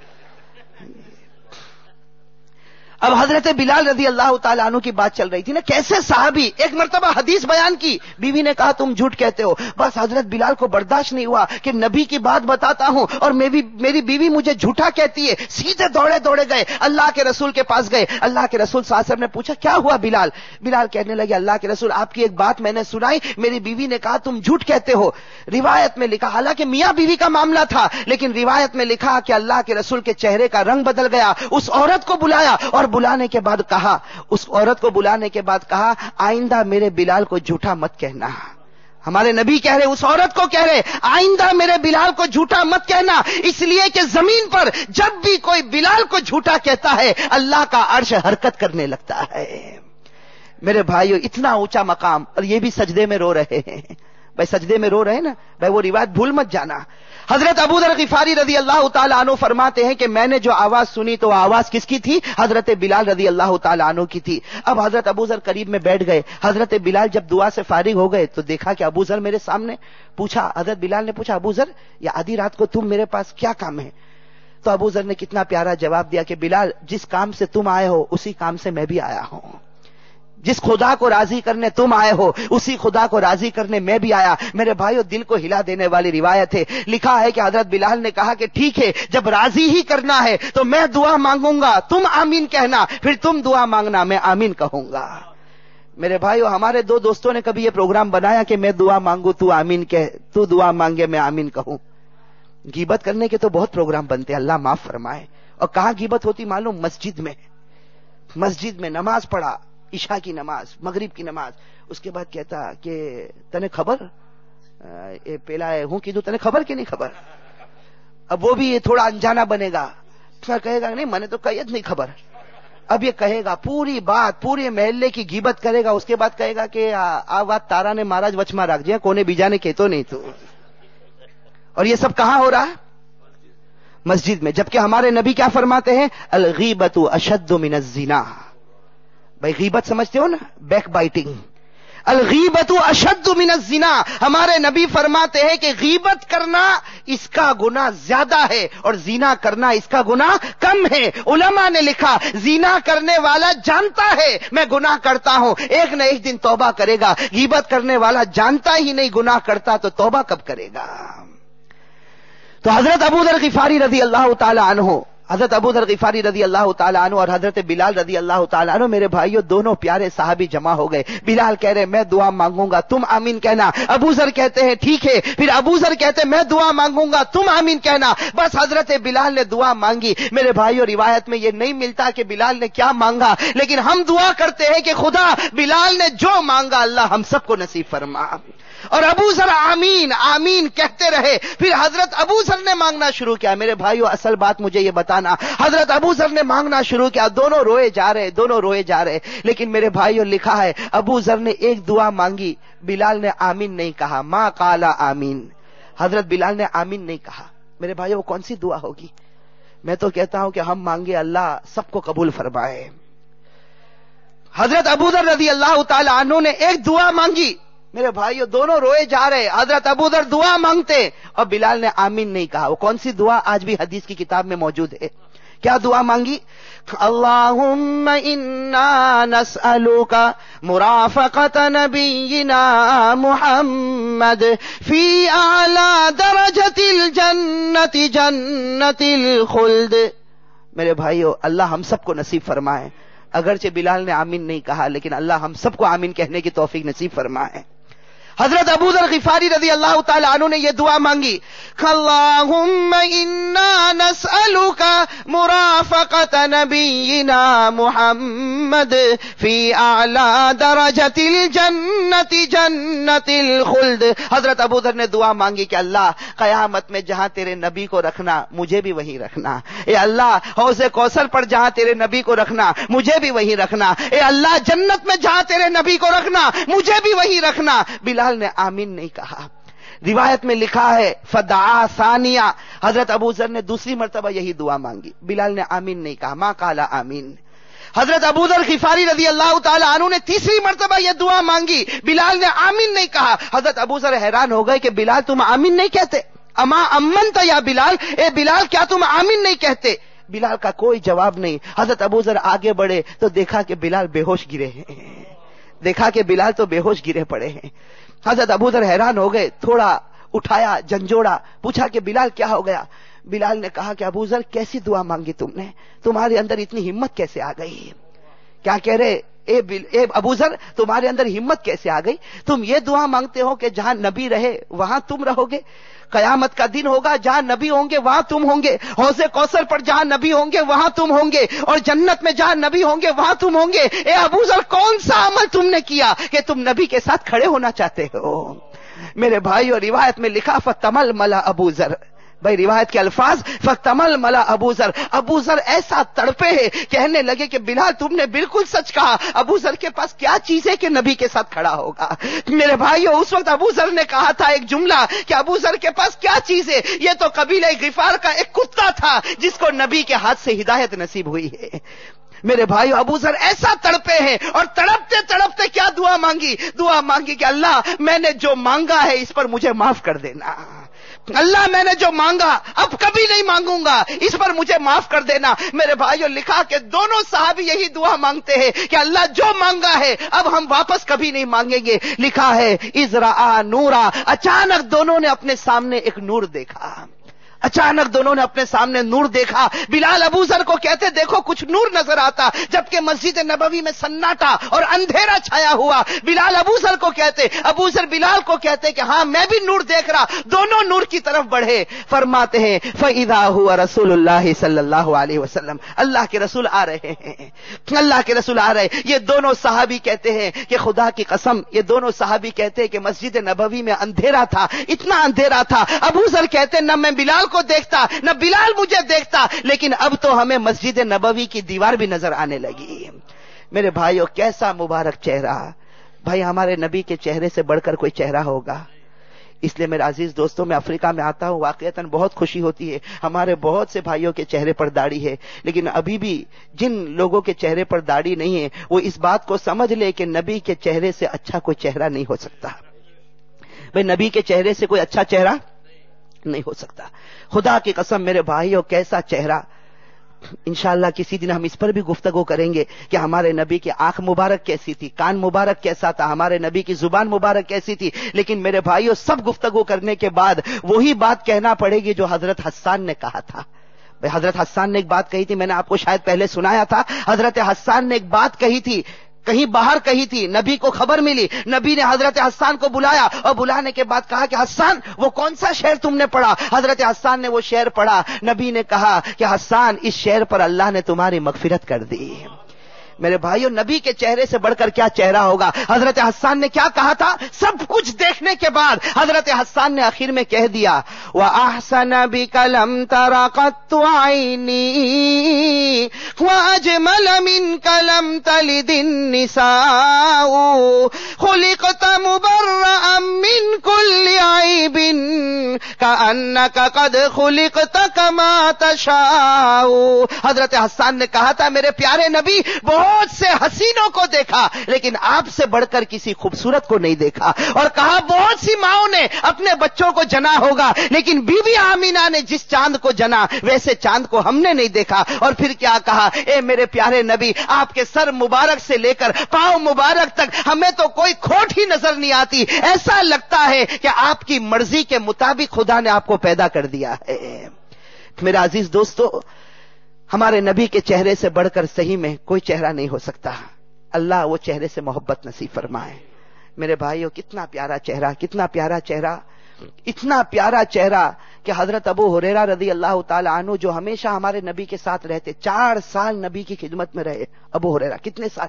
اب حضرت بلال رضی اللہ تعالیٰ عنہ کی بات چل رہی تھی نا، کیسے صحابی، ایک مرتبہ حدیث بیان کی، بیوی نے کہا تم جھوٹ کہتے ہو، بس حضرت بلال کو برداشت نہیں ہوا کہ نبی کی بات بتاتا ہوں اور میری بیوی مجھے جھوٹا کہتی ہے، سیدھے دوڑے دوڑے گئے اللہ کے رسول کے پاس گئے۔ اللہ کے رسول صلی اللہ علیہ وسلم نے پوچھا کیا ہوا بلال؟ بلال کہنے لگے اللہ کے رسول آپ کی ایک بات میں نے سنائی، میری بیوی نے کہا تم جھوٹ کہتے ہو۔ روایت میں لکھا، حالانکہ میاں بیوی کا معاملہ تھا، لیکن روایت میں لکھا کہ اللہ کے رسول کے چہرے کا رنگ بدل گیا، اس عورت کو بلایا اور بلانے کے بعد کہا، اس عورت کو بلانے کے بعد کہا آئندہ میرے بلال کو جھوٹا مت کہنا۔ ہمارے نبی کہہ رہے، اس عورت کو کہہ رہے آئندہ میرے بلال کو جھوٹا مت کہنا، اس لیے کہ زمین پر جب بھی کوئی بلال کو جھوٹا کہتا ہے اللہ کا عرش حرکت کرنے لگتا ہے۔ میرے بھائیو اتنا اونچا مقام، اور یہ بھی سجدے میں رو رہے ہیں، بھائی سجدے میں رو رہے ہیں نا، بھائی وہ روایت بھول مت جانا۔ حضرت ابو ذر غفاری رضی اللہ تعالیٰ عنہ فرماتے ہیں کہ میں نے جو آواز سنی تو وہ آواز کس کی تھی؟ حضرت بلال رضی اللہ تعالیٰ عنہ کی تھی۔ اب حضرت ابو ذر قریب میں بیٹھ گئے، حضرت بلال جب دعا سے فارغ ہو گئے تو دیکھا کہ ابو ذر میرے سامنے، پوچھا حضرت بلال نے پوچھا ابو ذر یہ آدھی رات کو تم میرے پاس کیا کام ہے؟ تو ابو ذر نے کتنا پیارا جواب دیا کہ بلال جس کام سے تم آئے ہو اسی کام سے میں بھی آیا ہوں، جس خدا کو راضی کرنے تم آئے ہو اسی خدا کو راضی کرنے میں بھی آیا۔ میرے بھائیو دل کو ہلا دینے والی روایت ہے، لکھا ہے کہ حضرت بلال نے کہا کہ ٹھیک ہے جب راضی ہی کرنا ہے تو میں دعا مانگوں گا، تم آمین کہنا، پھر تم دعا مانگنا، میں آمین کہوں گا۔ میرے بھائیو ہمارے دو دوستوں نے کبھی یہ پروگرام بنایا کہ میں دعا مانگوں تو آمین کہہ، تو دعا مانگے میں آمین کہوں۔ غیبت کرنے کے تو بہت پروگرام بنتے ہیں، اللہ معاف فرمائے۔ اور کہاں غیبت ہوتی معلوم؟ مسجد میں، مسجد میں نماز پڑھا، عشاء کی نماز، مغرب کی نماز، اس کے بعد کہتا کہ تنے خبر اے پہلا ہوں کی دو تنے خبر کہ نہیں خبر؟ اب وہ بھی یہ تھوڑا انجانا بنے گا، پھر کہے گا نہیں میں نے تو قید نہیں خبر۔ اب یہ کہے گا پوری بات، پورے محلے کی غیبت کرے گا، اس کے بعد کہے گا کہ آواز تارا نے مہاراج وچما رکھ دیا کونے بیجانے کہ تو نہیں تو۔ اور یہ سب کہاں ہو رہا ہے؟ مسجد میں، جبکہ ہمارے نبی کیا فرماتے ہیں؟ الغیبت اشد من الزنا۔ بھائی غیبت سمجھتے ہو نا، بیک بائٹنگ، الغیبت اشد من الزنا۔ ہمارے نبی فرماتے ہیں کہ غیبت کرنا اس کا گناہ زیادہ ہے اور زنا کرنا اس کا گناہ کم ہے۔ علماء نے لکھا زنا کرنے والا جانتا ہے میں گناہ کرتا ہوں، ایک نہ ایک دن توبہ کرے گا، غیبت کرنے والا جانتا ہی نہیں گناہ کرتا تو توبہ کب کرے گا؟ تو حضرت ابو ذر غفاری رضی اللہ تعالی عنہ، حضرت ابو ذر غفاری رضی اللہ تعالیٰ عنہ اور حضرت بلال رضی اللہ تعالیٰ عنہ، میرے بھائیوں دونوں پیارے صحابی جمع ہو گئے۔ بلال کہہ رہے میں دعا مانگوں گا تم آمین کہنا، ابو ذر کہتے ہیں ٹھیک ہے، پھر ابو ذر کہتے ہیں میں دعا مانگوں گا تم آمین کہنا، بس حضرت بلال نے دعا مانگی۔ میرے بھائیوں روایت میں یہ نہیں ملتا کہ بلال نے کیا مانگا، لیکن ہم دعا کرتے ہیں کہ خدا بلال نے جو مانگا اللہ ہم سب کو نصیب فرما۔ اور ابو ذر آمین آمین کہتے رہے، پھر حضرت ابو ذر نے مانگنا شروع کیا۔ میرے بھائیو اصل بات مجھے یہ بتانا، حضرت ابو ذر نے مانگنا شروع کیا، دونوں روئے جا رہے دونوں روئے جا رہے لیکن میرے بھائیو لکھا ہے ابو ذر نے ایک دعا مانگی، بلال نے آمین نہیں کہا، ما قال آمین، حضرت بلال نے آمین نہیں کہا۔ میرے بھائیو وہ کون سی دعا ہوگی؟ میں تو کہتا ہوں کہ ہم مانگے اللہ سب کو قبول فرمائے۔ حضرت ابو ذر رضی اللہ تعالی عنہ نے ایک دعا مانگی، میرے بھائیو دونوں روئے جا رہے، حضرت ابو ذر دعا مانگتے اور بلال نے آمین نہیں کہا۔ وہ کون سی دعا؟ آج بھی حدیث کی کتاب میں موجود ہے، کیا دعا مانگی؟ اللہم انا نسألک مرافقت نبینا محمد فی اعلی درجت الجنت جنت الخلد. میرے بھائیو، اللہ ہم سب کو نصیب فرمائے. اگرچہ بلال نے آمین نہیں کہا لیکن اللہ ہم سب کو آمین کہنے کی توفیق نصیب فرمائے. حضرت ابو ذر غفاری رضی اللہ تعالی عنہ نے یہ دعا مانگی، اللہم انا نسألک مرافقت نبینا محمد فی اعلی درجت الجنت جنت الخلد. حضرت ابو ذر نے دعا مانگی کہ اللہ قیامت میں جہاں تیرے نبی کو رکھنا مجھے بھی وہیں رکھنا. اے اللہ حوض کوثر پر جہاں تیرے نبی کو رکھنا مجھے بھی وہیں رکھنا. اے اللہ جنت میں جہاں تیرے نبی کو رکھنا مجھے بھی وہیں رکھنا. بلال نے آمین نہیں کہا. روایت میں لکھا ہے فدعا ثانیہ، حضرت ابو ذر نے دوسری مرتبہ یہی دعا مانگی. بلال نے آمین نہیں کہا. ما قال آمین. حضرت ابو ذر غفاری رضی اللہ تعالی عنہ نے تیسری مرتبہ یہ دعا مانگی. بلال نے آمین نہیں کہا. حضرت ابو ذر حیران ہو گئے کہ بلال تم آمین نہیں کہتے؟ اما امنت یا بلال، اے بلال کیا تم آمین نہیں کہتے؟ بلال کا کوئی جواب نہیں. حضرت ابو ذر آگے بڑھے تو دیکھا کہ بلال بے ہوش گرے ہیں. دیکھا کہ بلال تو بے ہوش گرے پڑے ہیں. حضرت ابو ذر حیران ہو گئے. تھوڑا اٹھایا، جھنجھوڑا، پوچھا کہ بلال کیا ہو گیا؟ بلال نے کہا کہ ابو ذر کیسی دعا مانگی تم نے؟ تمہارے اندر اتنی ہمت کیسے آ گئی؟ کیا کہہ رہے؟ اے, اے ابو ذر تمہارے اندر ہمت کیسے آ گئی؟ تم یہ دعا مانگتے ہو کہ جہاں نبی رہے وہاں تم رہو گے. قیامت کا دن ہوگا جہاں نبی ہوں گے وہاں تم ہوں گے. حوض کوثر پر جہاں نبی ہوں گے وہاں تم ہوں گے. اور جنت میں جہاں نبی ہوں گے وہاں تم ہوں گے. اے ابو ذر کون سا عمل تم نے کیا کہ تم نبی کے ساتھ کھڑے ہونا چاہتے ہو؟ میرے بھائی، اور روایت میں لکھا فتمل ملا ابو ذر. بھائی روایت کے الفاظ فتمل ملا ابو ذر. ابو ذر ایسا تڑپے ہیں، کہنے لگے کہ بلال تم نے بالکل سچ کہا. ابو ذر کے پاس کیا چیز ہے کہ نبی کے ساتھ کھڑا ہوگا؟ میرے بھائیو، اس وقت ابو ذر نے کہا تھا ایک جملہ کہ ابو ذر کے پاس کیا چیز ہے؟ یہ تو قبیلہ غفار کا ایک کتا تھا جس کو نبی کے ہاتھ سے ہدایت نصیب ہوئی ہے. میرے بھائیو، ابو ذر ایسا تڑپے ہیں اور تڑپتے تڑپتے کیا دعا مانگی؟ دعا مانگی کہ اللہ میں نے جو مانگا ہے اس پر مجھے معاف کر دینا. اللہ میں نے جو مانگا اب کبھی نہیں مانگوں گا، اس پر مجھے معاف کر دینا. میرے بھائیو، لکھا کہ دونوں صحابی یہی دعا مانگتے ہیں کہ اللہ جو مانگا ہے اب ہم واپس کبھی نہیں مانگیں گے. لکھا ہے اذرا نورا، اچانک دونوں نے اپنے سامنے ایک نور دیکھا. اچانک دونوں نے اپنے سامنے نور دیکھا. بلال ابو ذر کو کہتے دیکھو کچھ نور نظر آتا، جبکہ مسجد نبوی میں سناٹا اور اندھیرا چھایا ہوا. بلال ابو ذر کو کہتے، ابو ذر بلال کو کہتے کہ ہاں میں بھی نور دیکھ رہا. دونوں نور کی طرف بڑھے. فرماتے ہیں فَإِذَا هُوَ رسول اللہ صلی اللہ علیہ وسلم، اللہ کے رسول آ رہے ہیں، اللہ کے رسول آ رہے. یہ دونوں صحابی کہتے ہیں کہ خدا کی قسم، یہ دونوں صحابی کہتے ہیں کہ مسجد نبوی میں اندھیرا تھا، اتنا اندھیرا تھا. ابو ذر کہتے نہ میں بلال کو دیکھتا نہ بلال مجھے دیکھتا، لیکن اب تو ہمیں مسجد نبوی کی دیوار بھی نظر آنے لگی. میرے بھائیو، کیسا مبارک چہرہ. بھائی ہمارے نبی کے چہرے سے بڑھ کر کوئی چہرہ ہوگا؟ اس لیے میرے عزیز دوستوں، میں افریقہ میں آتا ہوں، واقعتاً بہت خوشی ہوتی ہے. ہمارے بہت سے بھائیوں کے چہرے پر داڑھی ہے، لیکن ابھی بھی جن لوگوں کے چہرے پر داڑھی نہیں ہے وہ اس بات کو سمجھ لے کہ نبی کے چہرے سے اچھا کوئی چہرہ نہیں ہو سکتا. بھائی نبی کے چہرے سے کوئی اچھا چہرہ نہیں ہو سکتا. خدا کی قسم میرے بھائیوں، کیسا چہرہ. انشاءاللہ کسی دن ہم اس پر بھی گفتگو کریں گے کہ ہمارے نبی کی آنکھ مبارک کیسی تھی، کان مبارک کیسا تھا، ہمارے نبی کی زبان مبارک کیسی تھی. لیکن میرے بھائیوں، سب گفتگو کرنے کے بعد وہی بات کہنا پڑے گی جو حضرت حسان نے کہا تھا. حضرت حسان نے ایک بات کہی تھی، میں نے آپ کو شاید پہلے سنایا تھا. حضرت حسان نے ایک بات کہی تھی، کہیں باہر کہی تھی، نبی کو خبر ملی. نبی نے حضرت حسان کو بلایا اور بلانے کے بعد کہا کہ حسان وہ کون سا شعر تم نے پڑھا؟ حضرت حسان نے وہ شعر پڑھا. نبی نے کہا کہ حسان اس شعر پر اللہ نے تمہاری مغفرت کر دی. میرے بھائیو، نبی کے چہرے سے بڑھ کر کیا چہرہ ہوگا؟ حضرت حسان نے کیا کہا تھا؟ سب کچھ دیکھنے کے بعد حضرت حسان نے آخر میں کہہ دیا وَأَحْسَنَ بِكَ لَمْ تَرَ قَطُّ عَيْنِي وَأَجْمَلَ مِنْكَ لَمْ تَلِدِ النِّسَاءُ خُلِقْتَ مُبَرَّأً مِنْ كُلِّ عَيْبٍ كَأَنَّ انک قد خلقت کما تشاء. حضرت حسان نے کہا تھا میرے پیارے نبی بہت سے حسینوں کو دیکھا لیکن آپ سے بڑھ کر کسی خوبصورت کو نہیں دیکھا. اور کہا بہت سی ماؤں نے اپنے بچوں کو جنا ہوگا لیکن بی بی آمینہ نے جس چاند کو جنا ویسے چاند کو ہم نے نہیں دیکھا. اور پھر کیا کہا, اے میرے پیارے نبی آپ کے سر مبارک سے لے کر پاؤں مبارک تک ہمیں تو کوئی کھوٹ ہی نظر نہیں آتی, ایسا لگتا ہے کہ آپ کی مرضی کے مطابق خدا نے آپ کو پیدا کر دیا ہے. میرا عزیز دوستو, ہمارے نبی کے چہرے سے بڑھ کر صحیح میں کوئی چہرہ نہیں ہو سکتا. اللہ وہ چہرے سے محبت نصیب فرمائے. میرے بھائیو کتنا پیارا چہرہ, کتنا پیارا چہرہ, اتنا پیارا چہرہ کہ حضرت ابو ہریرہ رضی اللہ تعالی عنہ جو ہمیشہ ہمارے نبی کے ساتھ رہتے, چار سال نبی کی خدمت میں رہے. ابو ہریرہ کتنے سال؟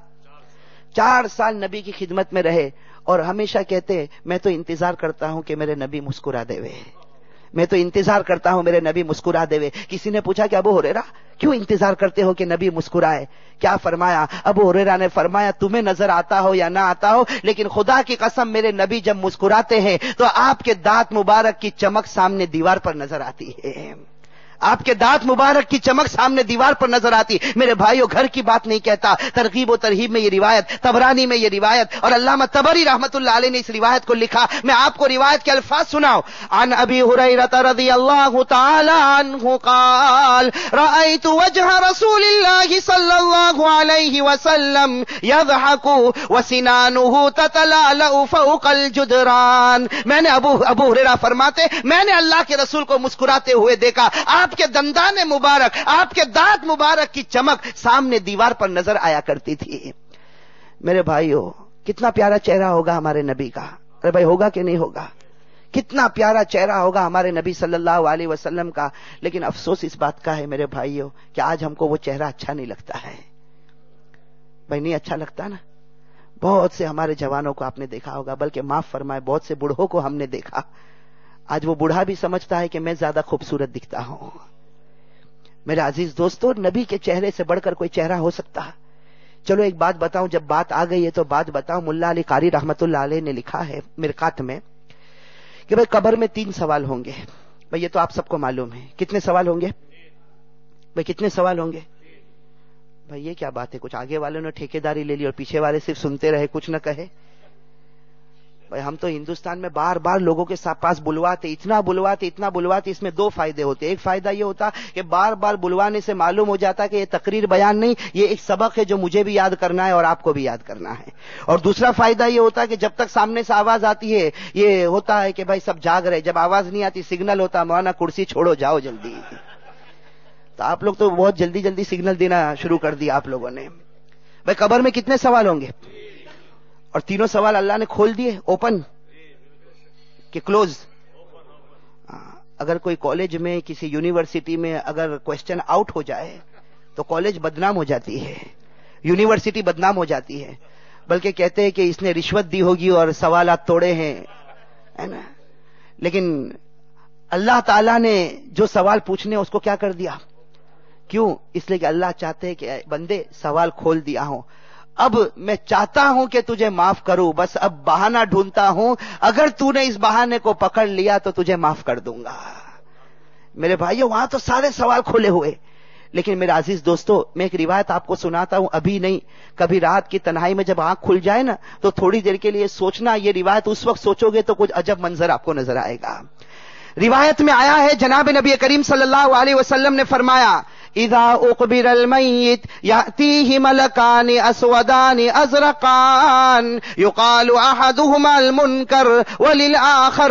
چار سال نبی کی خدمت میں رہے اور ہمیشہ کہتے میں تو انتظار کرتا ہوں کہ میرے نبی مسکرا دے وے, میں تو انتظار کرتا ہوں میرے نبی مسکرا دے وے. کسی نے پوچھا کہ ابو ہریرہ کیوں انتظار کرتے ہو کہ نبی مسکرائے؟ کیا فرمایا؟ ابو ہریرہ نے فرمایا تمہیں نظر آتا ہو یا نہ آتا ہو لیکن خدا کی قسم میرے نبی جب مسکراتے ہیں تو آپ کے دانت مبارک کی چمک سامنے دیوار پر نظر آتی ہے, آپ کے دانت مبارک کی چمک سامنے دیوار پر نظر آتی. میرے بھائیو گھر کی بات نہیں کہتا, ترغیب و ترہیب میں یہ روایت, طبرانی میں یہ روایت اور علامہ طبری رحمت اللہ علیہ نے اس روایت کو لکھا. میں آپ کو روایت کے الفاظ سناؤں. عن ابی ہریرہ رضی اللہ تعالی عنہ قال رأیت وجہ رسول اللہ صلی اللہ علیہ وسلم یضحک وسنانہ تتلألأ فوق الجدران. میں نے ابو ابو ہریرہ فرماتے میں نے اللہ کے رسول کو مسکراتے ہوئے دیکھا, آپ کے دندان مبارک, آپ کے دانت مبارک کی چمک سامنے دیوار پر نظر آیا کرتی تھی. میرے بھائیو کتنا پیارا چہرہ ہوگا ہمارے نبی کا. ارے بھائی ہوگا کہ نہیں ہوگا؟ کتنا پیارا چہرہ ہوگا ہمارے نبی صلی اللہ علیہ وسلم کا. لیکن افسوس اس بات کا ہے میرے بھائیو کہ آج ہم کو وہ چہرہ اچھا نہیں لگتا ہے. بھائی نہیں اچھا لگتا نا. بہت سے ہمارے جوانوں کو آپ نے دیکھا ہوگا, بلکہ معاف فرمائے بہت سے بوڑھوں کو ہم نے دیکھا, آج وہ بوڑھا بھی سمجھتا ہے کہ میں زیادہ خوبصورت دکھتا ہوں. میرے عزیز دوستو نبی کے چہرے سے بڑھ کر کوئی چہرہ ہو سکتا؟ چلو ایک بات بتاؤں, جب بات آ گئی ہے تو بات بتاؤں. ملا علی قاری رحمت اللہ علیہ نے لکھا ہے مرقات میں کہ بھئی قبر میں تین سوال ہوں گے. بھئی یہ تو آپ سب کو معلوم ہے. کتنے سوال ہوں گے بھئی؟ کتنے سوال ہوں گے بھئی؟ یہ کیا بات ہے, کچھ آگے والوں نے ٹھیکیداری لے لی اور پیچھے والے صرف سنتے رہے, کچھ نہ کہے. بھئی ہم تو ہندوستان میں بار بار لوگوں کے پاس بلواتے, اتنا بلواتے اتنا بلواتے. اس میں دو فائدے ہوتے. ایک فائدہ یہ ہوتا کہ بار بار بلوانے سے معلوم ہو جاتا کہ یہ تقریر بیان نہیں, یہ ایک سبق ہے جو مجھے بھی یاد کرنا ہے اور آپ کو بھی یاد کرنا ہے. اور دوسرا فائدہ یہ ہوتا ہے کہ جب تک سامنے سے آواز آتی ہے یہ ہوتا ہے کہ بھائی سب جاگ رہے, جب آواز نہیں آتی سگنل ہوتا مولانا کرسی چھوڑو جاؤ جلدی. تو آپ لوگ تو بہت جلدی جلدی سگنل دینا شروع کر دیا آپ لوگوں نے. بھائی قبر میں کتنے سوال ہوں گے؟ اور تینوں سوال اللہ نے کھول دیے, اوپن کہ کلوز؟ اگر کوئی کالج میں کسی یونیورسٹی میں اگر کوشچن آؤٹ ہو جائے تو کالج بدنام ہو جاتی ہے, یونیورسٹی بدنام ہو جاتی ہے. بلکہ کہتے ہیں کہ اس نے رشوت دی ہوگی اور سوالات توڑے ہیں, ہے نا. لیکن اللہ تعالیٰ نے جو سوال پوچھنے اس کو کیا کر دیا؟ کیوں؟ اس لیے کہ اللہ چاہتے ہیں کہ بندے سوال کھول دیا ہوں, اب میں چاہتا ہوں کہ تجھے معاف کروں, بس اب بہانہ ڈھونڈتا ہوں, اگر تو نے اس بہانے کو پکڑ لیا تو تجھے معاف کر دوں گا. میرے بھائیو وہاں تو سارے سوال کھولے ہوئے. لیکن میرے عزیز دوستو میں ایک روایت آپ کو سناتا ہوں, ابھی نہیں کبھی رات کی تنہائی میں جب آنکھ کھل جائے نا تو تھوڑی دیر کے لیے سوچنا, یہ روایت اس وقت سوچو گے تو کچھ عجب منظر آپ کو نظر آئے گا. روایت میں آیا ہے جناب نبی کریم صلی اللہ علیہ وسلم نے فرمایا اذا اقبر المیت یاتیہ ملکان اسودان ازرقان یقال احدهما المنکر وللآخر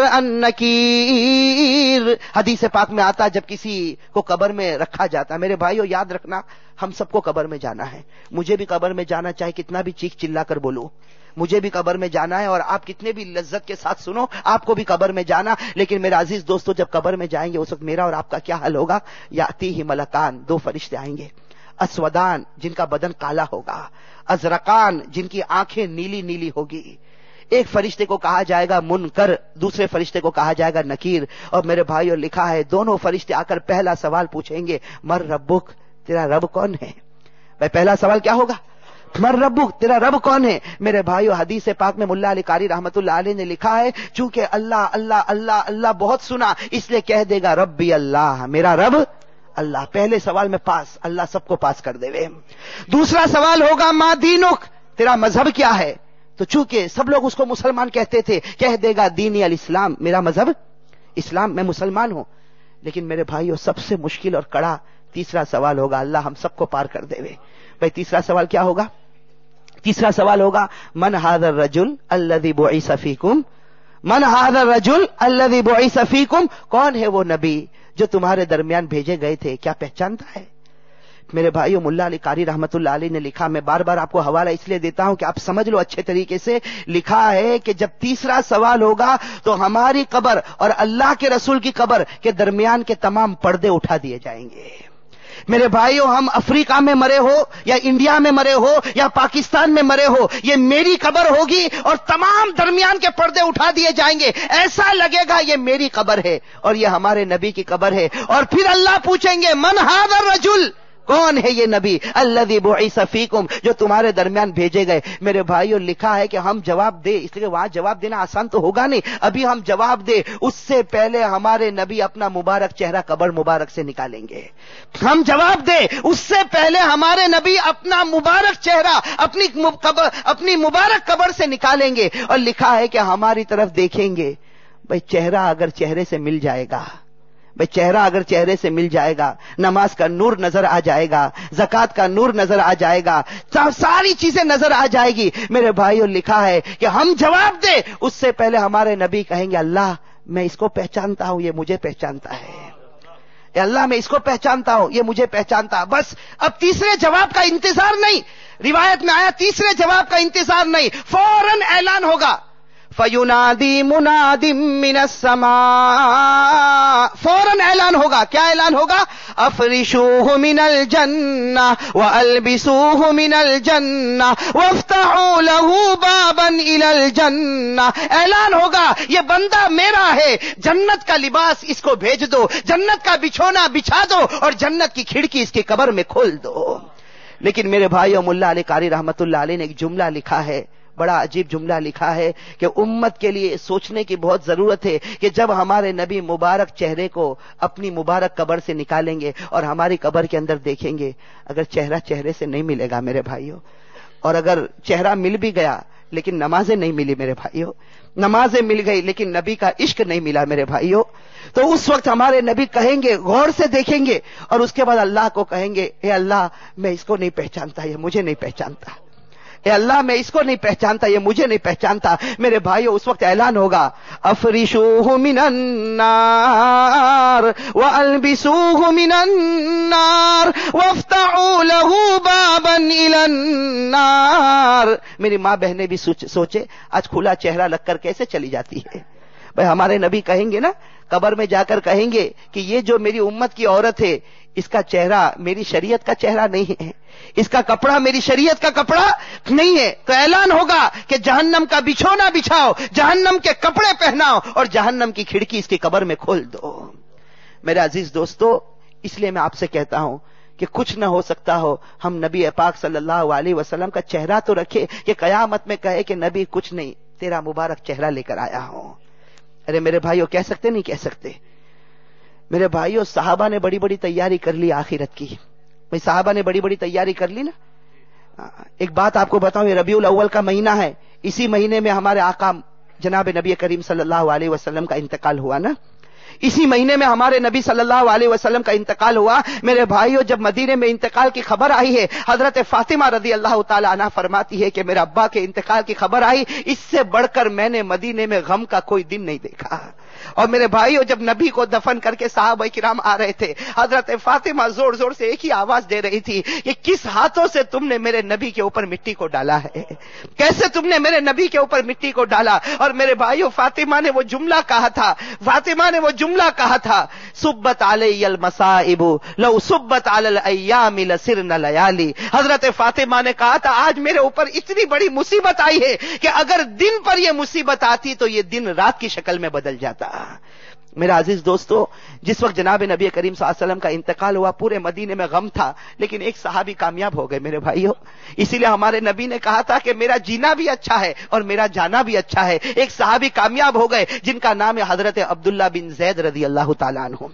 النکیر. حدیث پاک میں آتا جب کسی کو قبر میں رکھا جاتا, میرے بھائیو یاد رکھنا ہم سب کو قبر میں جانا ہے, مجھے بھی قبر میں جانا, چاہے کتنا بھی چیخ چلا کر بولو, مجھے بھی قبر میں جانا ہے, اور آپ کتنے بھی لذت کے ساتھ سنو آپ کو بھی قبر میں جانا. لیکن میرا عزیز دوستو جب قبر میں جائیں گے اس وقت میرا اور آپ کا کیا حل ہوگا؟ یاتیہ ملکان, دو فرشتے آئیں گے, اسودان جن کا بدن کالا ہوگا, ازرقان جن کی آنکھیں نیلی نیلی ہوگی. ایک فرشتے کو کہا جائے گا منکر, دوسرے فرشتے کو کہا جائے گا نکیر. اور میرے بھائیو لکھا ہے دونوں فرشتے آ کر پہلا سوال پوچھیں گے, مر ربک, تیرا رب کون ہے؟ بھائی پہلا سوال کیا ہوگا؟ مر ربک، تیرا رب کون ہے؟ میرے بھائیو حدیث پاک میں ملا علی قاری رحمت اللہ علیہ نے لکھا ہے چونکہ اللہ اللہ اللہ اللہ بہت سنا اس لیے کہہ دے گا ربی اللہ، میرا رب اللہ. پہلے سوال میں پاس، اللہ سب کو پاس کر دے وے. دوسرا سوال ہوگا ما دینک، تیرا مذہب کیا ہے؟ تو چونکہ سب لوگ اس کو مسلمان کہتے تھے کہہ دے گا دینی الاسلام، میرا مذہب اسلام، میں مسلمان ہوں. لیکن میرے بھائیو سب سے مشکل اور کڑا تیسرا سوال ہوگا، اللہ ہم سب کو پار کر دے وے. بھائی تیسرا سوال کیا ہوگا؟ تیسرا سوال ہوگا من ھذا الرجل الذی بعث فیکم، من ھذا الرجل الذی بعث فیکم، کون ہے وہ نبی جو تمہارے درمیان بھیجے گئے تھے؟ کیا پہچانتا ہے؟ میرے بھائیو ملا علی قاری رحمت اللہ علیہ نے لکھا، میں بار بار آپ کو حوالہ اس لیے دیتا ہوں کہ آپ سمجھ لو اچھے طریقے سے. لکھا ہے کہ جب تیسرا سوال ہوگا تو ہماری قبر اور اللہ کے رسول کی قبر کے درمیان کے تمام پردے اٹھا دیے جائیں گے. میرے بھائیو ہم افریقہ میں مرے ہو یا انڈیا میں مرے ہو یا پاکستان میں مرے ہو، یہ میری قبر ہوگی اور تمام درمیان کے پردے اٹھا دیے جائیں گے. ایسا لگے گا یہ میری قبر ہے اور یہ ہمارے نبی کی قبر ہے. اور پھر اللہ پوچھیں گے من ھذا الرجل، کون ہے یہ نبی الذی بعث فیکم، جو تمہارے درمیان بھیجے گئے. میرے بھائیو لکھا ہے کہ ہم جواب دے، اس لیے وہاں جواب دینا آسان تو ہوگا نہیں، ابھی ہم جواب دے اس سے پہلے ہمارے نبی اپنا مبارک چہرہ قبر مبارک سے نکالیں گے. ہم جواب دے اس سے پہلے ہمارے نبی اپنا مبارک چہرہ اپنی قبر اپنی مبارک قبر سے نکالیں گے. اور لکھا ہے کہ ہماری طرف دیکھیں گے. بھائی چہرہ اگر چہرے سے مل جائے گا، بھئی چہرہ اگر چہرے سے مل جائے گا، نماز کا نور نظر آ جائے گا، زکوٰۃ کا نور نظر آ جائے گا، ساری چیزیں نظر آ جائے گی. میرے بھائیو لکھا ہے کہ ہم جواب دیں اس سے پہلے ہمارے نبی کہیں گے اللہ میں اس کو پہچانتا ہوں، یہ مجھے پہچانتا ہے. اے اللہ میں اس کو پہچانتا ہوں، یہ مجھے پہچانتا. بس اب تیسرے جواب کا انتظار نہیں. روایت میں آیا تیسرے جواب کا انتظار نہیں، فوراً اعلان ہوگا فَيُنَادِي مُنَادٍ مِّنَ السَّمَاءِ، فوراً اعلان ہوگا. کیا اعلان ہوگا؟ افرشوہ من الجنہ والبسوہ من الجنہ وافتحوا لہ بابا الی الجنہ. اعلان ہوگا یہ بندہ میرا ہے، جنت کا لباس اس کو بھیج دو، جنت کا بچھونا بچھا دو اور جنت کی کھڑکی اس کی قبر میں کھول دو. لیکن میرے بھائیو ملا علی قاری رحمت اللہ علیہ نے ایک جملہ لکھا ہے، بڑا عجیب جملہ لکھا ہے کہ امت کے لیے سوچنے کی بہت ضرورت ہے کہ جب ہمارے نبی مبارک چہرے کو اپنی مبارک قبر سے نکالیں گے اور ہماری قبر کے اندر دیکھیں گے، اگر چہرہ چہرے سے نہیں ملے گا میرے بھائیوں، اور اگر چہرہ مل بھی گیا لیکن نمازیں نہیں ملی میرے بھائیوں، نمازیں مل گئی لیکن نبی کا عشق نہیں ملا میرے بھائیوں، تو اس وقت ہمارے نبی کہیں گے، غور سے دیکھیں گے اور اس کے بعد اللہ کو کہیں گے اے اللہ میں اس کو نہیں پہچانتا، یہ مجھے نہیں پہچانتا. اے اللہ میں اس کو نہیں پہچانتا، یہ مجھے نہیں پہچانتا. میرے بھائیو اس وقت اعلان ہوگا افرشوہ من النار والبسوہ من النار وافتحوا لہ بابا الی النار. میری ماں بہنیں بھی سوچے آج کھلا چہرہ لگ کر کیسے چلی جاتی ہے. بھائی ہمارے نبی کہیں گے نا، قبر میں جا کر کہیں گے کہ یہ جو میری امت کی عورت ہے اس کا چہرہ میری شریعت کا چہرہ نہیں ہے، اس کا کپڑا میری شریعت کا کپڑا نہیں ہے. تو اعلان ہوگا کہ جہنم کا بچھونا بچھاؤ، جہنم کے کپڑے پہناؤ اور جہنم کی کھڑکی اس کی قبر میں کھول دو. میرے عزیز دوستو، اس لیے میں آپ سے کہتا ہوں کہ کچھ نہ ہو سکتا ہو ہم نبی پاک صلی اللہ علیہ وسلم کا چہرہ تو رکھے کہ قیامت میں کہے کہ نبی کچھ نہیں، تیرا مبارک چہرہ لے کر آیا ہوں. ارے میرے بھائیو کہہ سکتے نہیں کہہ سکتے؟ میرے بھائیو صحابہ نے بڑی بڑی تیاری کر لی آخرت کی. بھائی صحابہ نے بڑی بڑی تیاری کر لی نا. ایک بات آپ کو بتاؤں، یہ ربیع الاول کا مہینہ ہے، اسی مہینے میں ہمارے آقا جناب نبی کریم صلی اللہ علیہ وسلم کا انتقال ہوا نا. اسی مہینے میں ہمارے نبی صلی اللہ علیہ وسلم کا انتقال ہوا. میرے بھائیو جب مدینے میں انتقال کی خبر آئی ہے، حضرت فاطمہ رضی اللہ تعالی عنہا فرماتی ہے کہ میرے ابا کے انتقال کی خبر آئی، اس سے بڑھ کر میں نے مدینے میں غم کا کوئی دن نہیں دیکھا. اور میرے بھائیو جب نبی کو دفن کر کے صحابہ کرام آ رہے تھے، حضرت فاطمہ زور زور سے ایک ہی آواز دے رہی تھی کہ کس ہاتھوں سے تم نے میرے نبی کے اوپر مٹی کو ڈالا ہے، کیسے تم نے میرے نبی کے اوپر مٹی کو ڈالا. اور میرے بھائیو فاطمہ نے وہ جملہ کہا تھا، فاطمہ نے وہ جملہ کہا تھا، سبت علی المصائب لو سبت علی الایام لسرن لیالی. حضرت فاطمہ نے کہا تھا آج میرے اوپر اتنی بڑی مصیبت آئی ہے کہ اگر دن پر یہ مصیبت آتی تو یہ دن رات کی شکل میں بدل جاتا. میرے عزیز دوستو، جس وقت جناب نبی کریم صلی اللہ علیہ وسلم کا انتقال ہوا پورے مدینے میں غم تھا، لیکن ایک صحابی کامیاب ہو گئے میرے بھائیوں. اسی لیے ہمارے نبی نے کہا تھا کہ میرا جینا بھی اچھا ہے اور میرا جانا بھی اچھا ہے. ایک صحابی کامیاب ہو گئے جن کا نام ہے حضرت عبداللہ بن زید رضی اللہ تعالیٰ عنہ.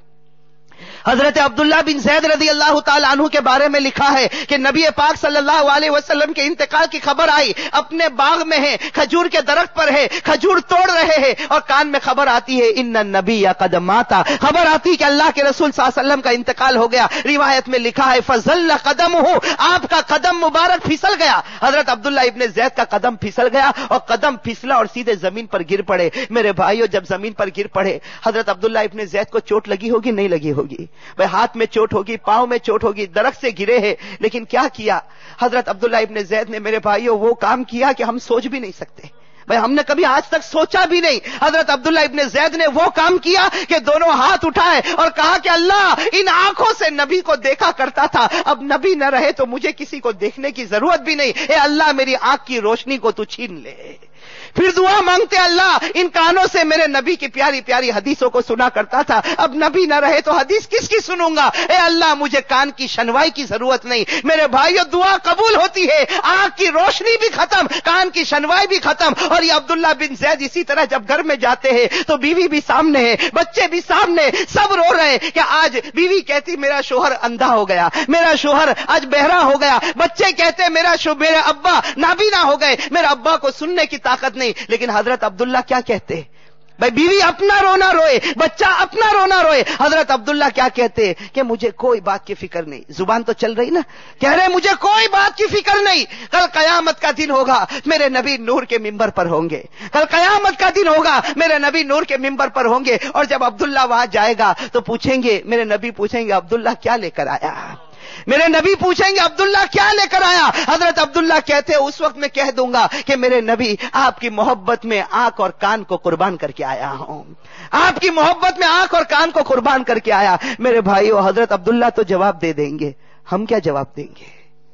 حضرت عبداللہ بن زید رضی اللہ تعالیٰ عنہ کے بارے میں لکھا ہے کہ نبی پاک صلی اللہ علیہ وسلم کے انتقال کی خبر آئی، اپنے باغ میں ہے، کھجور کے درخت پر ہے، کھجور توڑ رہے ہیں، اور کان میں خبر آتی ہے ان النبی قد مات، خبر آتی کہ اللہ کے رسول صلی اللہ علیہ وسلم کا انتقال ہو گیا. روایت میں لکھا ہے فزل قدمہ، آپ کا قدم مبارک پھسل گیا. حضرت عبداللہ ابن زید کا قدم پھسل گیا اور قدم پھسلا اور سیدھے زمین پر گر پڑے. میرے بھائیو، جب زمین پر گر پڑے حضرت عبداللہ ابن زید کو چوٹ لگی ہوگی نہیں لگی ہوگی؟ بھائی ہاتھ میں چوٹ ہوگی، پاؤں میں چوٹ ہوگی، درخت سے گرے ہیں، لیکن کیا کیا حضرت عبداللہ ابن زید نے میرے بھائیوں وہ کام کیا کہ ہم سوچ بھی نہیں سکتے. بھائی ہم نے کبھی آج تک سوچا بھی نہیں. حضرت عبداللہ ابن زید نے وہ کام کیا کہ دونوں ہاتھ اٹھائے اور کہا کہ اللہ، ان آنکھوں سے نبی کو دیکھا کرتا تھا، اب نبی نہ رہے تو مجھے کسی کو دیکھنے کی ضرورت بھی نہیں. اے اللہ، میری آنکھ کی روشنی کو تو چھین لے. پھر دعا مانگتے، اللہ ان کانوں سے میرے نبی کی پیاری پیاری حدیثوں کو سنا کرتا تھا، اب نبی نہ رہے تو حدیث کس کی سنوں گا؟ اے اللہ، مجھے کان کی شنوائی کی ضرورت نہیں. میرے بھائیو، دعا قبول ہوتی ہے، آنکھ کی روشنی بھی ختم، کان کی شنوائی بھی ختم. اور یہ عبداللہ بن زید اسی طرح جب گھر میں جاتے ہیں تو بیوی بھی سامنے ہے، بچے بھی سامنے، سب رو رہے ہیں کہ آج بیوی کہتی میرا شوہر اندھا ہو گیا، میرا شوہر آج بہرا ہو گیا. بچے کہتے میرا شو میرے ابا نابینا ہو گئے، میرے ابا کو سننے کی طاقت نہیں. لیکن حضرت عبداللہ کیا کہتے؟ بھائی بیوی اپنا رونا روئے، بچہ اپنا رونا روئے، حضرت عبداللہ کیا کہتے کہ مجھے کوئی بات کی فکر نہیں. زبان تو چل رہی نا، کہہ رہے مجھے کوئی بات کی فکر نہیں. کل قیامت کا دن ہوگا، میرے نبی نور کے ممبر پر ہوں گے. کل قیامت کا دن ہوگا، میرے نبی نور کے ممبر پر ہوں گے. اور جب عبداللہ وہاں جائے گا تو پوچھیں گے، میرے نبی پوچھیں گے عبداللہ کیا لے کر آیا؟ میرے نبی پوچھیں گے عبداللہ کیا لے کر آیا؟ حضرت عبداللہ کہتے اس وقت میں کہہ دوں گا کہ میرے نبی آپ کی محبت میں آنکھ اور کان کو قربان کر کے آیا ہوں، آپ کی محبت میں آنکھ اور کان کو قربان کر کے آیا. میرے بھائیو، حضرت عبداللہ تو جواب دے دیں گے، ہم کیا جواب دیں گے؟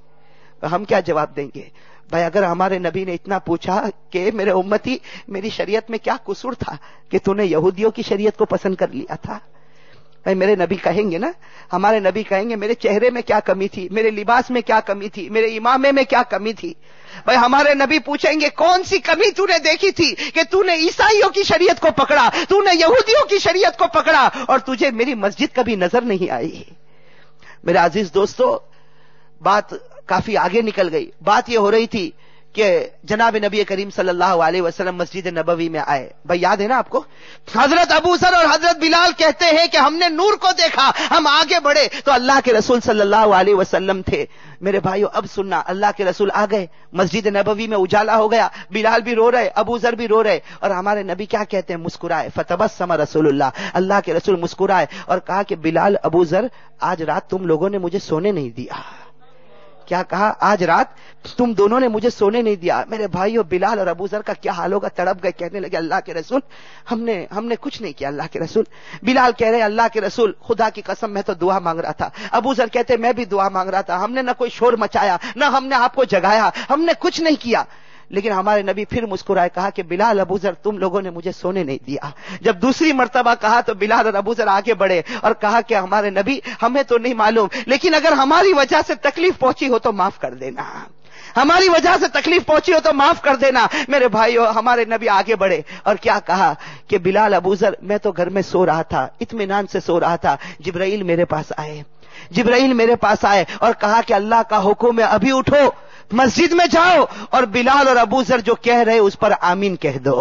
ہم کیا جواب دیں گے؟ بھائی اگر ہمارے نبی نے اتنا پوچھا کہ میرے امتی میری شریعت میں کیا قصور تھا کہ تو نے یہودیوں کی شریعت کو پسند کر لیا تھا، بھائی میرے نبی کہیں گے نا، ہمارے نبی کہیں گے میرے چہرے میں کیا کمی تھی، میرے لباس میں کیا کمی تھی، میرے امامے میں کیا کمی تھی. بھائی ہمارے نبی پوچھیں گے کون سی کمی تو نے دیکھی تھی کہ تو نے عیسائیوں کی شریعت کو پکڑا، تو نے یہودیوں کی شریعت کو پکڑا اور تجھے میری مسجد کبھی نظر نہیں آئی. میرے عزیز دوستو، بات کافی آگے نکل گئی. بات یہ ہو رہی تھی کہ جناب نبی کریم صلی اللہ علیہ وسلم مسجد نبوی میں آئے. بھائی یاد ہے نا آپ کو، حضرت ابو ذر اور حضرت بلال کہتے ہیں کہ ہم نے نور کو دیکھا، ہم آگے بڑھے تو اللہ کے رسول صلی اللہ علیہ وسلم تھے. میرے بھائیو اب سننا، اللہ کے رسول آ گئے، مسجد نبوی میں اجالا ہو گیا، بلال بھی رو رہے، ابو ذر بھی رو رہے، اور ہمارے نبی کیا کہتے ہیں؟ مسکرائے. فتبسم رسول اللہ، اللہ کے رسول مسکرائے اور کہا کہ بلال، ابو ذر، آج رات تم لوگوں نے مجھے سونے نہیں دیا. کیا کہا؟ آج رات تم دونوں نے مجھے سونے نہیں دیا. میرے بھائیو، بلال اور ابو ذر کا کیا حال ہوگا؟ تڑپ گئے، کہنے لگے اللہ کے رسول ہم نے ہم نے کچھ نہیں کیا. اللہ کے رسول، بلال کہہ رہے اللہ کے رسول خدا کی قسم میں تو دعا مانگ رہا تھا. ابو ذر کہتے میں بھی دعا مانگ رہا تھا، ہم نے نہ کوئی شور مچایا، نہ ہم نے آپ کو جگایا، ہم نے کچھ نہیں کیا. لیکن ہمارے نبی پھر مسکرائے، کہا کہ بلال، ابو ذر، تم لوگوں نے مجھے سونے نہیں دیا. جب دوسری مرتبہ کہا تو بلال اور ابو ذر آگے بڑھے اور کہا کہ ہمارے نبی ہمیں تو نہیں معلوم، لیکن اگر ہماری وجہ سے تکلیف پہنچی ہو تو معاف کر دینا، ہماری وجہ سے تکلیف پہنچی ہو تو معاف کر دینا. میرے بھائیو، ہمارے نبی آگے بڑھے اور کیا کہا کہ بلال، ابو ذر، میں تو گھر میں سو رہا تھا، اطمینان سے سو رہا تھا، جبرائیل میرے پاس آئے، جبرائیل میرے پاس آئے اور کہا کہ اللہ کا حکم ہے، ابھی اٹھو، مسجد میں جاؤ اور بلال اور ابو ذر جو کہہ رہے اس پر آمین کہہ دو.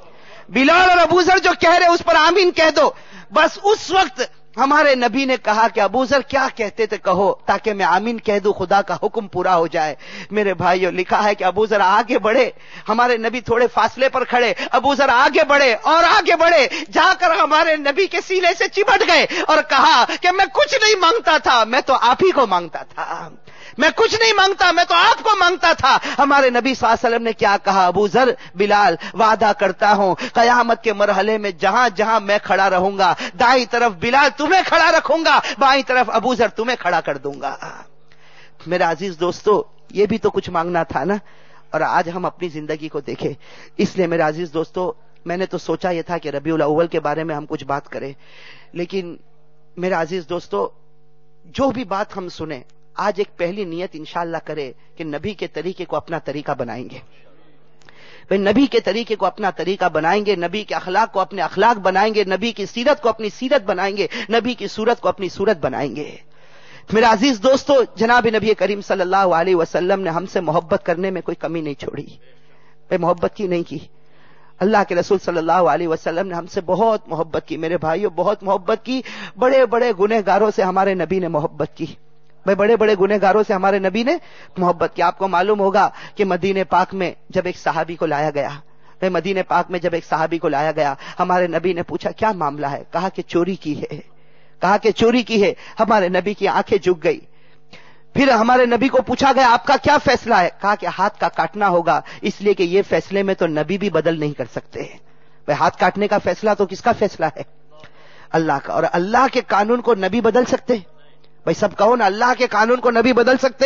بلال اور ابو ذر جو کہہ رہے اس پر آمین کہہ دو. بس اس وقت ہمارے نبی نے کہا کہ ابو ذر کیا کہتے تھے کہو تاکہ میں آمین کہہ دوں، خدا کا حکم پورا ہو جائے. میرے بھائیو، لکھا ہے کہ ابو ذر آگے بڑھے، ہمارے نبی تھوڑے فاصلے پر کھڑے، ابو ذر آگے بڑھے اور آگے بڑھے، جا کر ہمارے نبی کے سینے سے چمٹ گئے اور کہا کہ میں کچھ نہیں مانگتا تھا، میں تو آپ ہی کو مانگتا تھا، میں کچھ نہیں مانگتا، میں تو آپ کو مانگتا تھا. ہمارے نبی صلی اللہ علیہ وسلم نے کیا کہا؟ ابو ذر، بلال، وعدہ کرتا ہوں قیامت کے مرحلے میں جہاں جہاں میں کھڑا رہوں گا، دائیں طرف بلال تمہیں کھڑا رکھوں گا، بائیں طرف ابو ذر تمہیں کھڑا کر دوں گا. میرے عزیز دوستو، یہ بھی تو کچھ مانگنا تھا نا. اور آج ہم اپنی زندگی کو دیکھیں. اس لیے میرے عزیز دوستو، میں نے تو سوچا یہ تھا کہ ربیع الاول کے بارے میں ہم کچھ بات کریں، لیکن میرے عزیز دوستو، جو بھی بات ہم سنیں آج ایک پہلی نیت انشاءاللہ کرے کہ نبی کے طریقے کو اپنا طریقہ بنائیں گے. بھئی نبی کے طریقے کو اپنا طریقہ بنائیں گے، نبی کے اخلاق کو اپنے اخلاق بنائیں گے، نبی کی سیرت کو اپنی سیرت بنائیں گے، نبی کی صورت کو اپنی صورت بنائیں گے. میرا عزیز دوستو، جناب نبی کریم صلی اللہ علیہ وسلم نے ہم سے محبت کرنے میں کوئی کمی نہیں چھوڑی. بھئی محبت کی نہیں کی. اللہ کے رسول صلی اللہ علیہ وسلم نے ہم سے بہت محبت کی میرے بھائیوں، بہت محبت کی. بڑے بڑے گنہگاروں سے ہمارے نبی نے محبت کی. بھئی بڑے بڑے گنہگاروں سے ہمارے نبی نے محبت کی. آپ کو معلوم ہوگا کہ مدینہ پاک میں جب ایک صحابی کو لایا گیا، بھئی مدینہ پاک میں جب ایک صحابی کو لایا گیا، ہمارے نبی نے پوچھا کیا معاملہ ہے؟ کہا کہ چوری کی ہے. کہا کہ چوری کی ہے. ہمارے نبی کی آنکھیں جھک گئی. پھر ہمارے نبی کو پوچھا گیا آپ کا کیا فیصلہ ہے؟ کہا کہ ہاتھ کا کاٹنا ہوگا، اس لیے کہ یہ فیصلے میں تو نبی بھی بدل نہیں کر سکتے. بھئی ہاتھ کاٹنے کا فیصلہ تو کس کا فیصلہ ہے؟ اللہ کا. اور اللہ کے قانون کو نبی بدل سکتے؟ بھئی سب کہو نا، اللہ کے قانون کو نبی بدل سکتے؟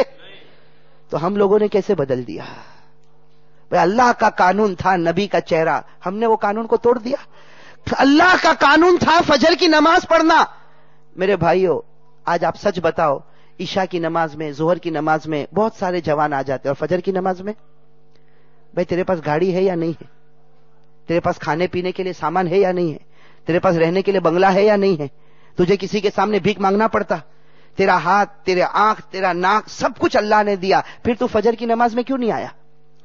تو ہم لوگوں نے کیسے بدل دیا؟ بھئی اللہ کا قانون تھا نبی کا چہرہ، ہم نے وہ قانون کو توڑ دیا. اللہ کا قانون تھا فجر کی نماز پڑھنا. میرے بھائیو آج آپ سچ بتاؤ، عشاء کی نماز میں، ظہر کی نماز میں بہت سارے جوان آ جاتے ہیں، اور فجر کی نماز میں بھئی تیرے پاس گاڑی ہے یا نہیں ہے؟ تیرے پاس کھانے پینے کے لیے سامان ہے یا نہیں ہے؟ تیرے پاس رہنے کے لیے بنگلہ ہے یا نہیں ہے؟ تجھے کسی کے سامنے بھیک مانگنا پڑتا؟ تیرا ہاتھ، تیرے آنکھ، تیرا ناک، سب کچھ اللہ نے دیا، پھر تو فجر کی نماز میں کیوں نہیں آیا؟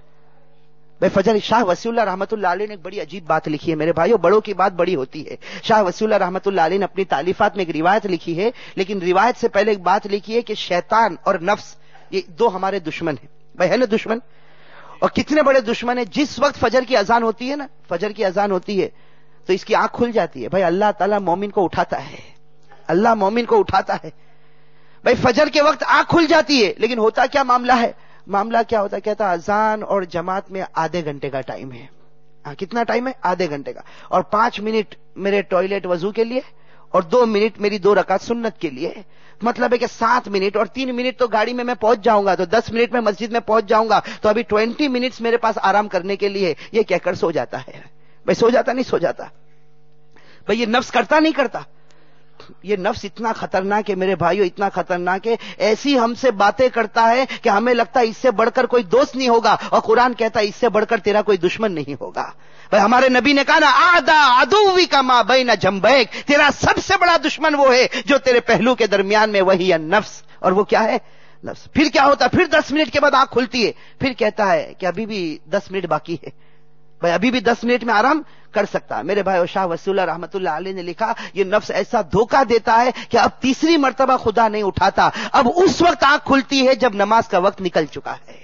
بھئی فجر. شاہ وسیع اللہ رحمۃ اللہ علیہ نے ایک بڑی عجیب بات لکھی ہے میرے بھائیو، بڑوں کی بات بڑی ہوتی ہے. شاہ وسیع اللہ رحمۃ اللہ علیہ نے اپنی تالیفات میں ایک روایت لکھی ہے، لیکن روایت سے پہلے ایک بات لکھی ہے کہ شیطان اور نفس یہ دو ہمارے دشمن ہیں. بھئی ہے نا دشمن؟ اور کتنے بڑے دشمن ہیں. جس وقت فجر کی اذان ہوتی ہے نا، فجر کی اذان ہوتی ہے تو اس کی آنکھ کھل جاتی ہے. بھئی اللہ تعالیٰ مومن کو اٹھاتا ہے، اللہ مومن کو اٹھاتا ہے. بھئی فجر کے وقت آنکھ کھل جاتی ہے، لیکن ہوتا کیا معاملہ ہے؟ معاملہ کیا ہوتا ہے؟ کہتا اذان اور جماعت میں آدھے گھنٹے کا ٹائم ہے. ہاں کتنا ٹائم ہے؟ آدھے گھنٹے کا. اور پانچ منٹ میرے ٹوائلٹ وضو کے لیے، اور دو منٹ میری دو رکعت سنت کے لیے. مطلب ہے کہ سات منٹ اور تین منٹ تو گاڑی میں میں پہنچ جاؤں گا، تو دس منٹ میں مسجد میں پہنچ جاؤں گا، تو ابھی ٹوینٹی منٹس میرے پاس آرام کرنے کے لیے. یہ کہہ کر سو جاتا ہے. بھائی سو جاتا نہیں سو جاتا؟ بھائی یہ نفس کرتا نہیں کرتا؟ یہ نفس اتنا خطرناک ہے میرے بھائیو، اتنا خطرناک ہے. ایسی ہم سے باتیں کرتا ہے کہ ہمیں لگتا ہے اس سے بڑھ کر کوئی دوست نہیں ہوگا، اور قرآن کہتا ہے اس سے بڑھ کر تیرا کوئی دشمن نہیں ہوگا. بھائی ہمارے نبی نے کہا نا آدھا عدوی کا ما بین جنبیک، تیرا سب سے بڑا دشمن وہ ہے جو تیرے پہلو کے درمیان میں، وہی ہے نفس. اور وہ کیا ہے؟ نفس. پھر کیا ہوتا ہے؟ پھر دس منٹ کے بعد آنکھ کھلتی ہے، پھر کہتا ہے کہ ابھی بھی دس منٹ باقی ہے. بھائی ابھی بھی دس منٹ میں آرام کر سکتا ہے. میرے بھائی شاہ وسیع اللہ رحمۃ اللہ علیہ نے لکھا یہ نفس ایسا دھوکہ دیتا ہے کہ اب تیسری مرتبہ خدا نہیں اٹھاتا. اب اس وقت آنکھ کھلتی ہے جب نماز کا وقت نکل چکا ہے.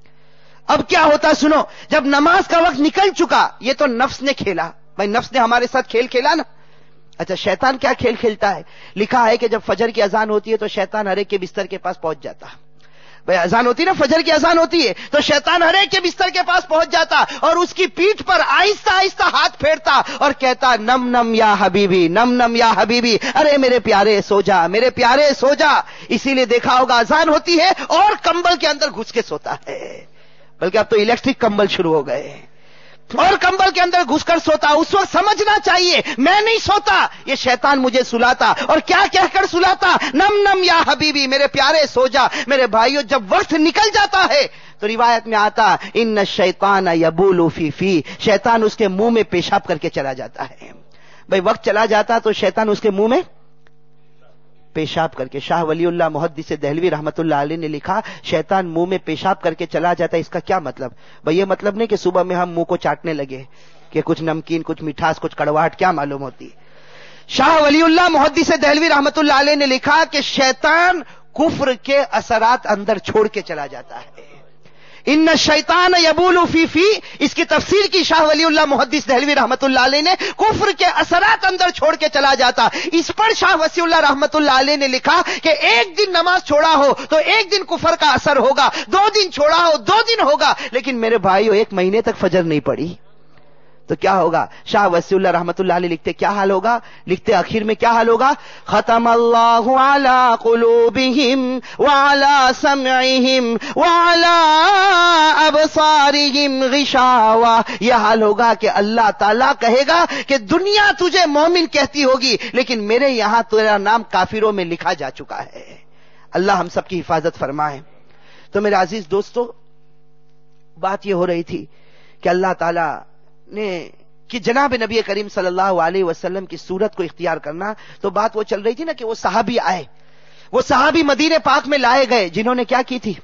اب کیا ہوتا سنو، جب نماز کا وقت نکل چکا، یہ تو نفس نے کھیلا. بھائی نفس نے ہمارے ساتھ کھیل کھیلا نا. اچھا شیطان کیا کھیل کھیلتا ہے؟ لکھا ہے کہ جب فجر کی اذان ہوتی ہے تو شیطان ہر ایک کے بستر کے پاس پہنچ جاتا. بھئی اذان ہوتی ہے نا، فجر کی اذان ہوتی ہے تو شیطان ہر ایک کے بستر کے پاس پہنچ جاتا اور اس کی پیٹھ پر آہستہ آہستہ ہاتھ پھیرتا اور کہتا نم نم یا حبیبی، نم نم یا حبیبی، ارے میرے پیارے سو جا، میرے پیارے سو جا. اسی لیے دیکھا ہوگا اذان ہوتی ہے اور کمبل کے اندر گھس کے سوتا ہے، بلکہ اب تو الیکٹرک کمبل شروع ہو گئے، اور کمبل کے اندر گھس کر سوتا. اس وقت سمجھنا چاہیے میں نہیں سوتا، یہ شیطان مجھے سلاتا. اور کیا کہہ کر سلاتا؟ نم نم یا حبیبی، میرے پیارے سو جا. میرے بھائیو جب وقت نکل جاتا ہے تو روایت میں آتا ان الشیطان یبول فی فی، شیطان اس کے منہ میں پیشاب کر کے چلا جاتا ہے. بھائی وقت چلا جاتا تو شیطان اس کے منہ میں پیشاب کر کے. شاہ ولی اللہ محدث دہلوی رحمت اللہ علیہ نے لکھا شیطان منہ میں پیشاب کر کے چلا جاتا ہے. اس کا کیا مطلب؟ بھئی یہ مطلب نہیں کہ صبح میں ہم منہ کو چاٹنے لگے کہ کچھ نمکین، کچھ مٹھاس، کچھ کڑواہٹ کیا معلوم ہوتی. شاہ ولی اللہ محدث دہلوی رحمت اللہ علیہ نے لکھا کہ شیطان کفر کے اثرات اندر چھوڑ کے چلا جاتا ہے. ان الشیطان یبول فی فی، اس کی تفسیر کی شاہ ولی اللہ محدث دہلوی رحمت اللہ علیہ نے کفر کے اثرات اندر چھوڑ کے چلا جاتا. اس پر شاہ وسیع اللہ رحمت اللہ علیہ نے لکھا کہ ایک دن نماز چھوڑا ہو تو ایک دن کفر کا اثر ہوگا، دو دن چھوڑا ہو دو دن ہوگا، لیکن میرے بھائیو ایک مہینے تک فجر نہیں پڑی تو کیا ہوگا؟ شاہ وسیع اللہ رحمت اللہ علیہ لکھتے کیا حال ہوگا؟ لکھتے آخر میں کیا حال ہوگا؟ ختم اللہ علی قلوبہم وعلی سمعہم وعلی ابصارہم غشاوہ. یہ حال ہوگا کہ اللہ تعالیٰ کہے گا کہ دنیا تجھے مومن کہتی ہوگی لیکن میرے یہاں تیرا نام کافروں میں لکھا جا چکا ہے. اللہ ہم سب کی حفاظت فرمائے. تو میرے عزیز دوستو، بات یہ ہو رہی تھی کہ اللہ تعالیٰ نے کہ جناب نبی کریم صلی اللہ علیہ وسلم کی صورت کو اختیار کرنا. تو بات وہ چل رہی تھی نا کہ وہ صحابی آئے، وہ صحابی مدینے پاک میں لائے گئے جنہوں نے کیا کی تھی؟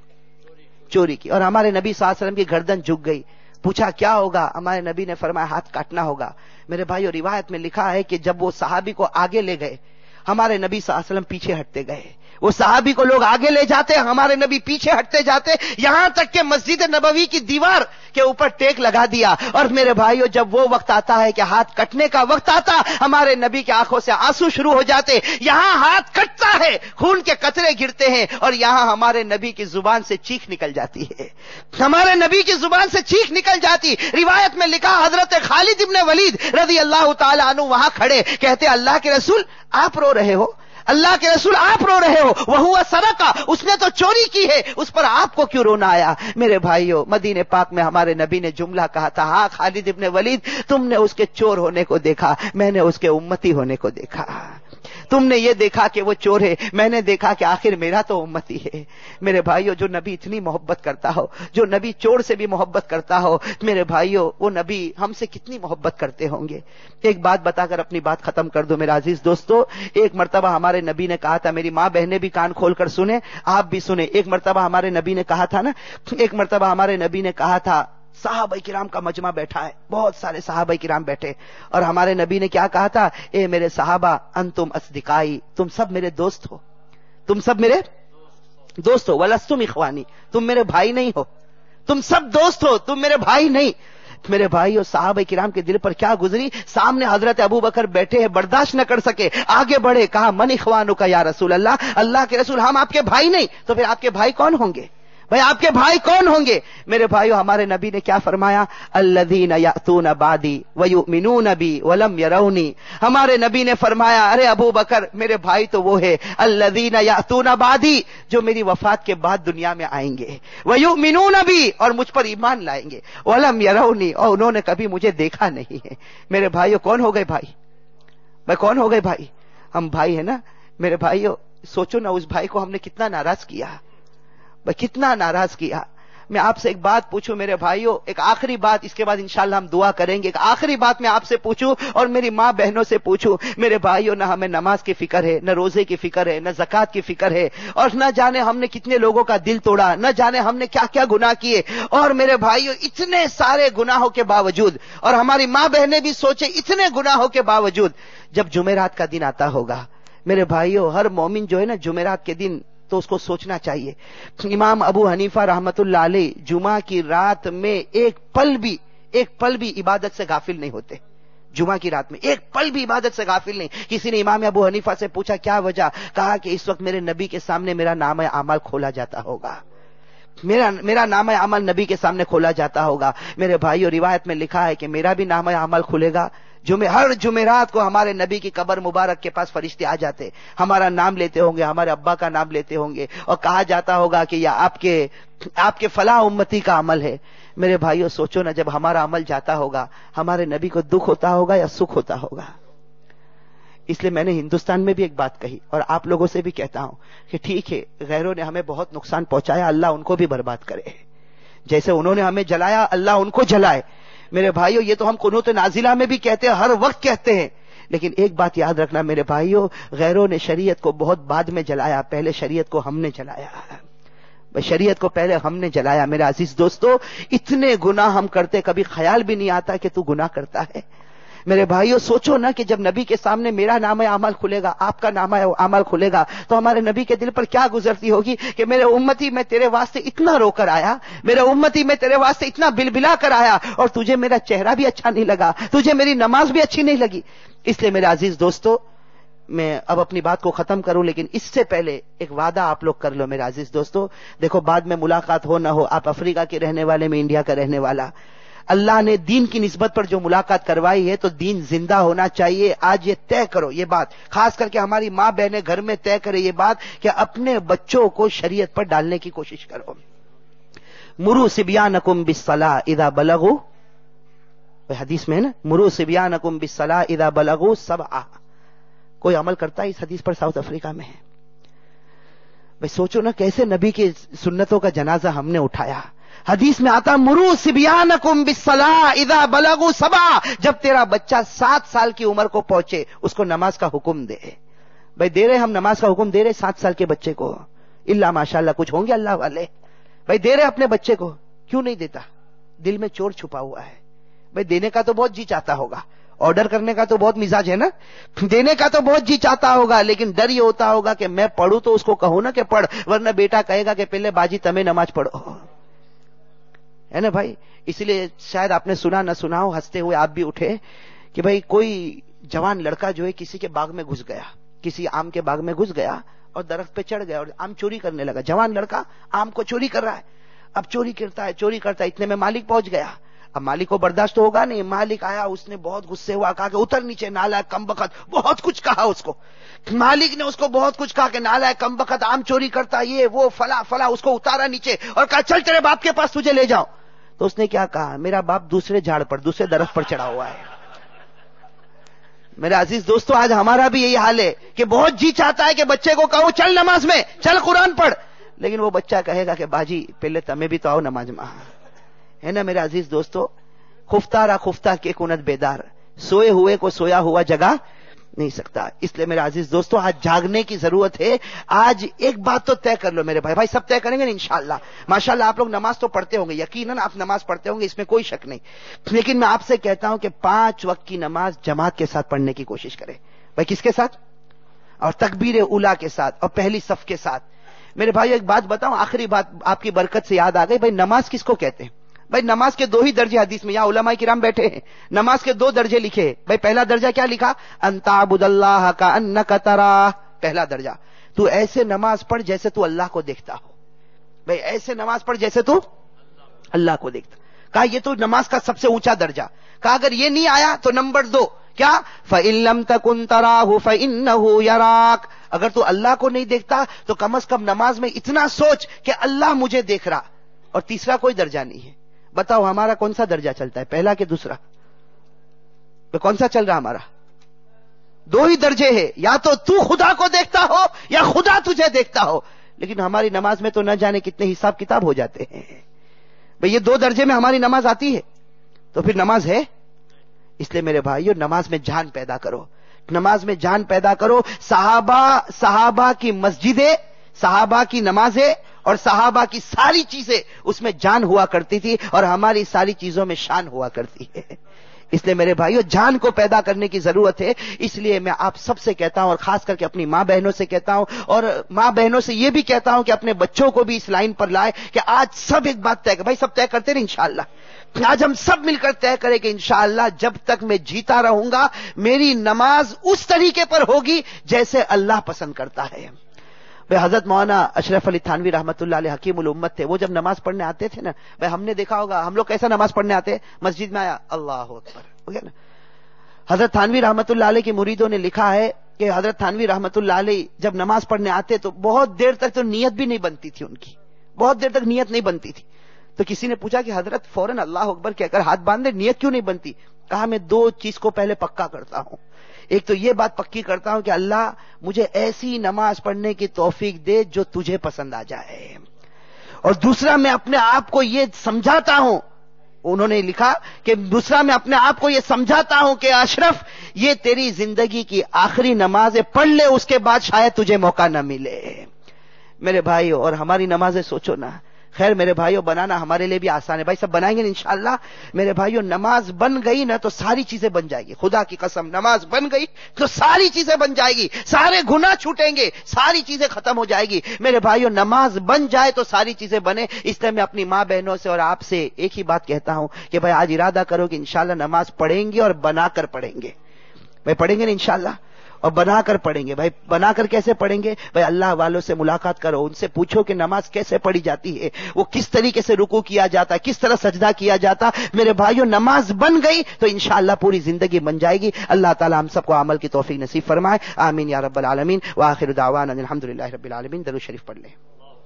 چوری کی. اور ہمارے نبی صلی اللہ علیہ وسلم کی گردن جھک گئی. پوچھا کیا ہوگا؟ ہمارے نبی نے فرمایا ہاتھ کاٹنا ہوگا. میرے بھائیو، روایت میں لکھا ہے کہ جب وہ صحابی کو آگے لے گئے، ہمارے نبی صلی اللہ علیہ وسلم پیچھے ہٹتے گئے. وہ صحابی کو لوگ آگے لے جاتے، ہمارے نبی پیچھے ہٹتے جاتے، یہاں تک کہ مسجد نبوی کی دیوار کے اوپر ٹیک لگا دیا. اور میرے بھائیو، جب وہ وقت آتا ہے کہ ہاتھ کٹنے کا وقت آتا، ہمارے نبی کی آنکھوں سے آنسو شروع ہو جاتے. یہاں ہاتھ کٹتا ہے، خون کے قطرے گرتے ہیں، اور یہاں ہمارے نبی کی زبان سے چیخ نکل جاتی ہے. ہمارے نبی کی زبان سے چیخ نکل جاتی. روایت میں لکھا حضرت خالد ابن ولید رضی اللہ تعالی عنہ وہاں کھڑے، کہتے اللہ کے رسول آپ رو رہے ہو، اللہ کے رسول آپ رو رہے ہو، وہ سرقہ، اس نے تو چوری کی ہے، اس پر آپ کو کیوں رونا آیا؟ میرے بھائیو، مدینے پاک میں ہمارے نبی نے جملہ کہا تھا، ہاں خالد ابن ولید، تم نے اس کے چور ہونے کو دیکھا، میں نے اس کے امتی ہونے کو دیکھا. تم نے یہ دیکھا کہ وہ چور ہے، میں نے دیکھا کہ آخر میرا تو امتی ہے. میرے بھائیو، جو نبی اتنی محبت کرتا ہو، جو نبی چور سے بھی محبت کرتا ہو، میرے بھائیو وہ نبی ہم سے کتنی محبت کرتے ہوں گے. ایک بات بتا کر اپنی بات ختم کر دو میرا عزیز دوستو. ایک مرتبہ ہمارے نبی نے کہا تھا، میری ماں بہنیں بھی کان کھول کر سنیں، آپ بھی سنیں. ایک مرتبہ ہمارے نبی نے کہا تھا نا، ایک مرتبہ ہمارے نبی نے کہا تھا، صحابہ کرام کا مجمع بیٹھا ہے، بہت سارے صحابہ کرام بیٹھے، اور ہمارے نبی نے کیا کہا تھا؟ اے میرے صحابہ، انتم اصدقائی، تم سب میرے دوست ہو، تم سب میرے دوست ہو. ولستم اخوانی، تم میرے بھائی نہیں ہو، تم سب دوست ہو، تم میرے بھائی نہیں. میرے بھائی اور صحابہ کرام کے دل پر کیا گزری؟ سامنے حضرت ابو بکر بیٹھے ہیں، برداشت نہ کر سکے، آگے بڑھے، کہا من اخوانو کا یا رسول اللہ، اللہ کے رسول ہم آپ کے بھائی نہیں، تو پھر آپ کے بھائی کون ہوں گے؟ بھائی آپ کے بھائی کون ہوں گے؟ میرے بھائیو، ہمارے نبی نے کیا فرمایا؟ الذین یاتون بعدی ویؤمنون بی ولم یرونی. ہمارے نبی نے فرمایا، ارے ابو بکر، میرے بھائی تو وہ ہے الذین یاتون بعدی، جو میری وفات کے بعد دنیا میں آئیں گے، ویؤمنون بی، اور مجھ پر ایمان لائیں گے، ولم یرونی، اور انہوں نے کبھی مجھے دیکھا نہیں ہے. میرے بھائیو، کون ہو گئے بھائی؟ بھائی کون ہو گئے بھائی؟ ہم بھائی ہیں نا. میرے بھائیو، سوچو نا، اس بھائی کو ہم نے کتنا ناراض کیا، کتنا ناراض کیا. میں آپ سے ایک بات پوچھوں میرے بھائیوں، ایک آخری بات، اس کے بعد انشاءاللہ ہم دعا کریں گے. ایک آخری بات میں آپ سے پوچھوں اور میری ماں بہنوں سے پوچھوں. میرے بھائیوں، نہ ہمیں نماز کی فکر ہے، نہ روزے کی فکر ہے، نہ زکوٰۃ کی فکر ہے، اور نہ جانے ہم نے کتنے لوگوں کا دل توڑا، نہ جانے ہم نے کیا کیا گناہ کیے. اور میرے بھائیوں، اتنے سارے گناہوں کے باوجود، اور ہماری ماں بہنیں بھی سوچے اتنے گناہوں کے باوجود، جب جمعرات کا دن آتا ہوگا، میرے بھائیوں، ہر مومن جو ہے نا، جمعرات کے دن تو اس کو سوچنا چاہیے. امام ابو حنیفہ رحمت اللہ علیہ جمعہ کی رات میں ایک پل بھی ایک پل بھی عبادت سے غافل نہیں ہوتے. جمعہ کی رات میں ایک پل بھی عبادت سے غافل نہیں. کسی نے امام ابو حنیفہ سے پوچھا کیا وجہ؟ کہا کہ اس وقت میرے نبی کے سامنے میرا نامہ اعمال کھولا جاتا ہوگا، میرا میرا نامہ اعمال نبی کے سامنے کھولا جاتا ہوگا. میرے بھائیو، روایت میں لکھا ہے کہ میرا بھی نامہ اعمال کھلے گا. جمعہ ہر جمعرات کو ہمارے نبی کی قبر مبارک کے پاس فرشتے آ جاتے، ہمارا نام لیتے ہوں گے، ہمارے ابا کا نام لیتے ہوں گے، اور کہا جاتا ہوگا کہ یہ آپ کے آپ کے فلاں امتی کا عمل ہے. میرے بھائیو، سوچو نا، جب ہمارا عمل جاتا ہوگا، ہمارے نبی کو دکھ ہوتا ہوگا یا سکھ ہوتا ہوگا؟ اس لیے میں نے ہندوستان میں بھی ایک بات کہی، اور آپ لوگوں سے بھی کہتا ہوں کہ ٹھیک ہے، غیروں نے ہمیں بہت نقصان پہنچایا، اللہ ان کو بھی برباد کرے. جیسے انہوں نے ہمیں جلایا، اللہ ان کو جلائے. میرے بھائیو، یہ تو ہم قنوت نازلہ میں بھی کہتے ہیں، ہر وقت کہتے ہیں. لیکن ایک بات یاد رکھنا میرے بھائیو، غیروں نے شریعت کو بہت بعد میں جلایا، پہلے شریعت کو ہم نے جلایا. شریعت کو پہلے ہم نے جلایا. میرے عزیز دوستو، اتنے گناہ ہم کرتے، کبھی خیال بھی نہیں آتا کہ تو گناہ کرتا ہے. میرے بھائیو، سوچو نا کہ جب نبی کے سامنے میرا نامہ اعمال کھلے گا، آپ کا نامہ اعمال کھلے گا، تو ہمارے نبی کے دل پر کیا گزرتی ہوگی کہ میرے امتی میں تیرے واسطے اتنا رو کر آیا، میرے امتی میں تیرے واسطے اتنا بلبلا کر آیا، اور تجھے میرا چہرہ بھی اچھا نہیں لگا، تجھے میری نماز بھی اچھی نہیں لگی. اس لیے میرے عزیز دوستو، میں اب اپنی بات کو ختم کروں، لیکن اس سے پہلے ایک وعدہ آپ لوگ کر لو میرے عزیز دوستو. دیکھو، بعد میں ملاقات ہو نہ ہو، آپ افریقہ کے رہنے والے، میں انڈیا کا رہنے والا، اللہ نے دین کی نسبت پر جو ملاقات کروائی ہے تو دین زندہ ہونا چاہیے. آج یہ طے کرو یہ بات, خاص کر کے ہماری ماں بہنیں گھر میں طے کرے یہ بات کہ اپنے بچوں کو شریعت پر ڈالنے کی کوشش کرو. مرو صبیانکم بالصلاۃ اذا بلغوا, حدیث میں ہے نا, مرو صبیانکم بالصلاۃ اذا بلغوا سبعا. کوئی عمل کرتا ہے اس حدیث پر؟ ساؤتھ افریقہ میں ہے. بھائی سوچو نا کیسے نبی کی سنتوں کا جنازہ ہم نے اٹھایا. حدیث میں آتا مرو صبیانکم بالصلاۃ اذا بلغوا سبعا, جب تیرا بچہ سات سال کی عمر کو پہنچے اس کو نماز کا حکم دے. بھائی دے رہے ہم نماز کا حکم دے رہے سات سال کے بچے کو, اللہ ماشاءاللہ کچھ ہوں گے اللہ والے. بھائی دے رہے اپنے بچے کو, کیوں نہیں دیتا؟ دل میں چور چھپا ہوا ہے. بھائی دینے کا تو بہت جی چاہتا ہوگا, آرڈر کرنے کا تو بہت مزاج ہے نا, دینے کا تو بہت جی چاہتا ہوگا, لیکن ڈر یہ ہوتا ہوگا کہ میں پڑھوں تو اس کو کہوں نا کہ پڑھ, ورنہ بیٹا کہے گا کہ پہلے باجی تمہیں نماز پڑھو, ہے نا بھائی. اس لیے شاید آپ نے سنا نہ سنا ہو, ہنستے ہوئے آپ بھی اٹھے کہ بھائی کوئی جوان لڑکا جو ہے کسی کے باغ میں گھس گیا, کسی آم کے باغ میں گھس گیا اور درخت پہ چڑھ گیا اور آم چوری کرنے لگا. جوان لڑکا آم کو چوری کر رہا ہے. اب چوری کرتا ہے چوری کرتا ہے اتنے میں مالک پہنچ گیا. اب مالک کو برداشت تو ہوگا نہیں, مالک آیا, اس نے بہت غصے ہوا, کہا کہ اتر نیچے نالائق کمبخت, بہت کچھ کہا اس کو. مالک نے اس کو بہت کچھ کہا کہ نالائق کمبخت, آم چوری کرتا, یہ وہ فلاں فلاں, اس کو اتارا نیچے اور کہا چل تیرے باپ کے پاس تجھے لے جاؤ. تو اس نے کیا کہا, میرا باپ دوسرے جھاڑ پر دوسرے درخت پر چڑھا ہوا ہے. میرے عزیز دوستو آج ہمارا بھی یہی حال ہے کہ بہت جی چاہتا ہے کہ بچے کو کہو چل نماز میں, چل قرآن پڑھ, لیکن وہ بچہ کہے گا کہ باجی پہلے تمہیں بھی تو آؤ نماز میں, ہے نا میرے عزیز دوستو. خفتہ را خفتہ کے کنت بیدار, سوئے ہوئے کو سویا ہوا جگہ نہیں سکتا. اس لیے میرے عزیز دوستو آج جاگنے کی ضرورت ہے. آج ایک بات تو طے کر لو میرے بھائی, بھائی سب طے کریں گے نا انشاءاللہ. ماشاءاللہ آپ لوگ نماز تو پڑھتے ہوں گے, یقیناً آپ نماز پڑھتے ہوں گے, اس میں کوئی شک نہیں, لیکن میں آپ سے کہتا ہوں کہ پانچ وقت کی نماز جماعت کے ساتھ پڑھنے کی کوشش کریں. بھائی کس کے ساتھ؟ اور تکبیر اولا کے ساتھ اور پہلی صف کے ساتھ. میرے بھائی ایک بات بتاؤں, آخری بات آپ کی برکت سے یاد آ گئی. بھائی نماز کس کو کہتے ہیں؟ بھائی نماز کے دو ہی درجے حدیث میں, یہاں علماء کرام بیٹھے ہیں, نماز کے دو درجے لکھے. بھائی پہلا درجہ کیا لکھا؟ ان تعبد اللہ کانک تراہ, پہلا درجہ تو ایسے نماز پڑھ جیسے تو اللہ کو دیکھتا ہو. بھائی ایسے نماز پڑھ جیسے تو اللہ کو دیکھتا. کہا یہ تو نماز کا سب سے اونچا درجہ. کہا اگر یہ نہیں آیا تو نمبر دو کیا؟ فَإِن لَمْ تَكُنْ تَرَاهُ فَإِنَّهُ يَرَاكَ, اگر تو اللہ کو نہیں دیکھتا تو کم از کم نماز میں اتنا سوچ کہ اللہ مجھے دیکھ رہا. اور تیسرا کوئی درجہ نہیں ہے. بتاؤ ہمارا کون سا درجہ چلتا ہے, پہلا کہ دوسرا؟ کون سا چل رہا ہمارا؟ دو ہی درجے ہیں, یا تو تو خدا کو دیکھتا ہو یا خدا تجھے دیکھتا ہو. لیکن ہماری نماز میں تو نہ جانے کتنے حساب کتاب ہو جاتے ہیں. بھئی یہ دو درجے میں ہماری نماز آتی ہے تو پھر نماز ہے. اس لیے میرے بھائیو نماز میں جان پیدا کرو, نماز میں جان پیدا کرو. صحابہ صحابہ کی مسجدیں, صحابہ کی نمازیں اور صحابہ کی ساری چیزیں اس میں جان ہوا کرتی تھی, اور ہماری ساری چیزوں میں شان ہوا کرتی ہے. اس لیے میرے بھائیو جان کو پیدا کرنے کی ضرورت ہے. اس لیے میں آپ سب سے کہتا ہوں, اور خاص کر کے اپنی ماں بہنوں سے کہتا ہوں, اور ماں بہنوں سے یہ بھی کہتا ہوں کہ اپنے بچوں کو بھی اس لائن پر لائے کہ آج سب ایک بات طے کریں. بھائی سب طے کرتے رہے انشاءاللہ, آج ہم سب مل کر طے کریں کہ انشاءاللہ جب تک میں جیتا رہوں گا میری نماز اس طریقے پر ہوگی جیسے اللہ پسند کرتا ہے. بھائی حضرت مولانا اشرف علی تھانوی رحمۃ اللہ علیہ حکیم الامت تھے. وہ جب نماز پڑھنے آتے تھے نا, بھائی ہم نے دیکھا ہوگا ہم لوگ کیسا نماز پڑھنے آتے, مسجد میں آیا اللہ اکبر ہو گیا نا. حضرت تھانوی رحمۃ اللہ علیہ کی مریدوں نے لکھا ہے کہ حضرت تھانوی رحمۃ اللہ علیہ جب نماز پڑھنے آتے تو بہت دیر تک تو نیت بھی نہیں بنتی تھی ان کی, بہت دیر تک نیت نہیں بنتی تھی. تو کسی نے پوچھا کہ حضرت فوراً اللہ اکبر کہہ کر ہاتھ باندھ دے, نیت کیوں نہیں بنتی؟ کہا میں دو چیز کو پہلے پکا کرتا ہوں. ایک تو یہ بات پکی کرتا ہوں کہ اللہ مجھے ایسی نماز پڑھنے کی توفیق دے جو تجھے پسند آ جائے, اور دوسرا میں اپنے آپ کو یہ سمجھاتا ہوں, انہوں نے لکھا کہ دوسرا میں اپنے آپ کو یہ سمجھاتا ہوں کہ اشرف یہ تیری زندگی کی آخری نماز ہے, پڑھ لے, اس کے بعد شاید تجھے موقع نہ ملے. میرے بھائی اور ہماری نمازیں سوچو نا, خیر میرے بھائیوں بنانا ہمارے لیے بھی آسان ہے, بھائی سب بنائیں گے انشاءاللہ. میرے بھائیوں نماز بن گئی نا تو ساری چیزیں بن جائے گی, خدا کی قسم نماز بن گئی تو ساری چیزیں بن جائے گی, سارے گناہ چھوٹیں گے, ساری چیزیں ختم ہو جائے گی. میرے بھائیوں نماز بن جائے تو ساری چیزیں بنے. اس لیے میں اپنی ماں بہنوں سے اور آپ سے ایک ہی بات کہتا ہوں کہ بھائی آج ارادہ کرو کہ انشاءاللہ نماز پڑھیں گے اور بنا کر پڑھیں گے. بھائی پڑھیں گے نا انشاءاللہ, اور بنا کر پڑھیں گے. بھائی بنا کر کیسے پڑھیں گے؟ بھائی اللہ والوں سے ملاقات کرو، ان سے پوچھو کہ نماز کیسے پڑھی جاتی ہے، وہ کس طریقے سے رکوع کیا جاتا ہے، کس طرح سجدہ کیا جاتا. میرے بھائیوں نماز بن گئی تو انشاءاللہ پوری زندگی بن جائے گی. اللہ تعالی ہم سب کو عمل کی توفیق نصیب فرمائے. آمین یا رب العالمین. وآخر دعوانا الحمدللہ رب العالمین. درود شریف پڑھ لیں.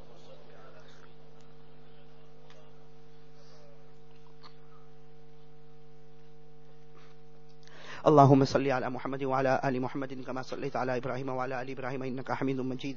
اللهم صل على محمد وعلى آل محمد كما صليت على إبراهيم وعلى آل إبراهيم إنك حميد مجيد.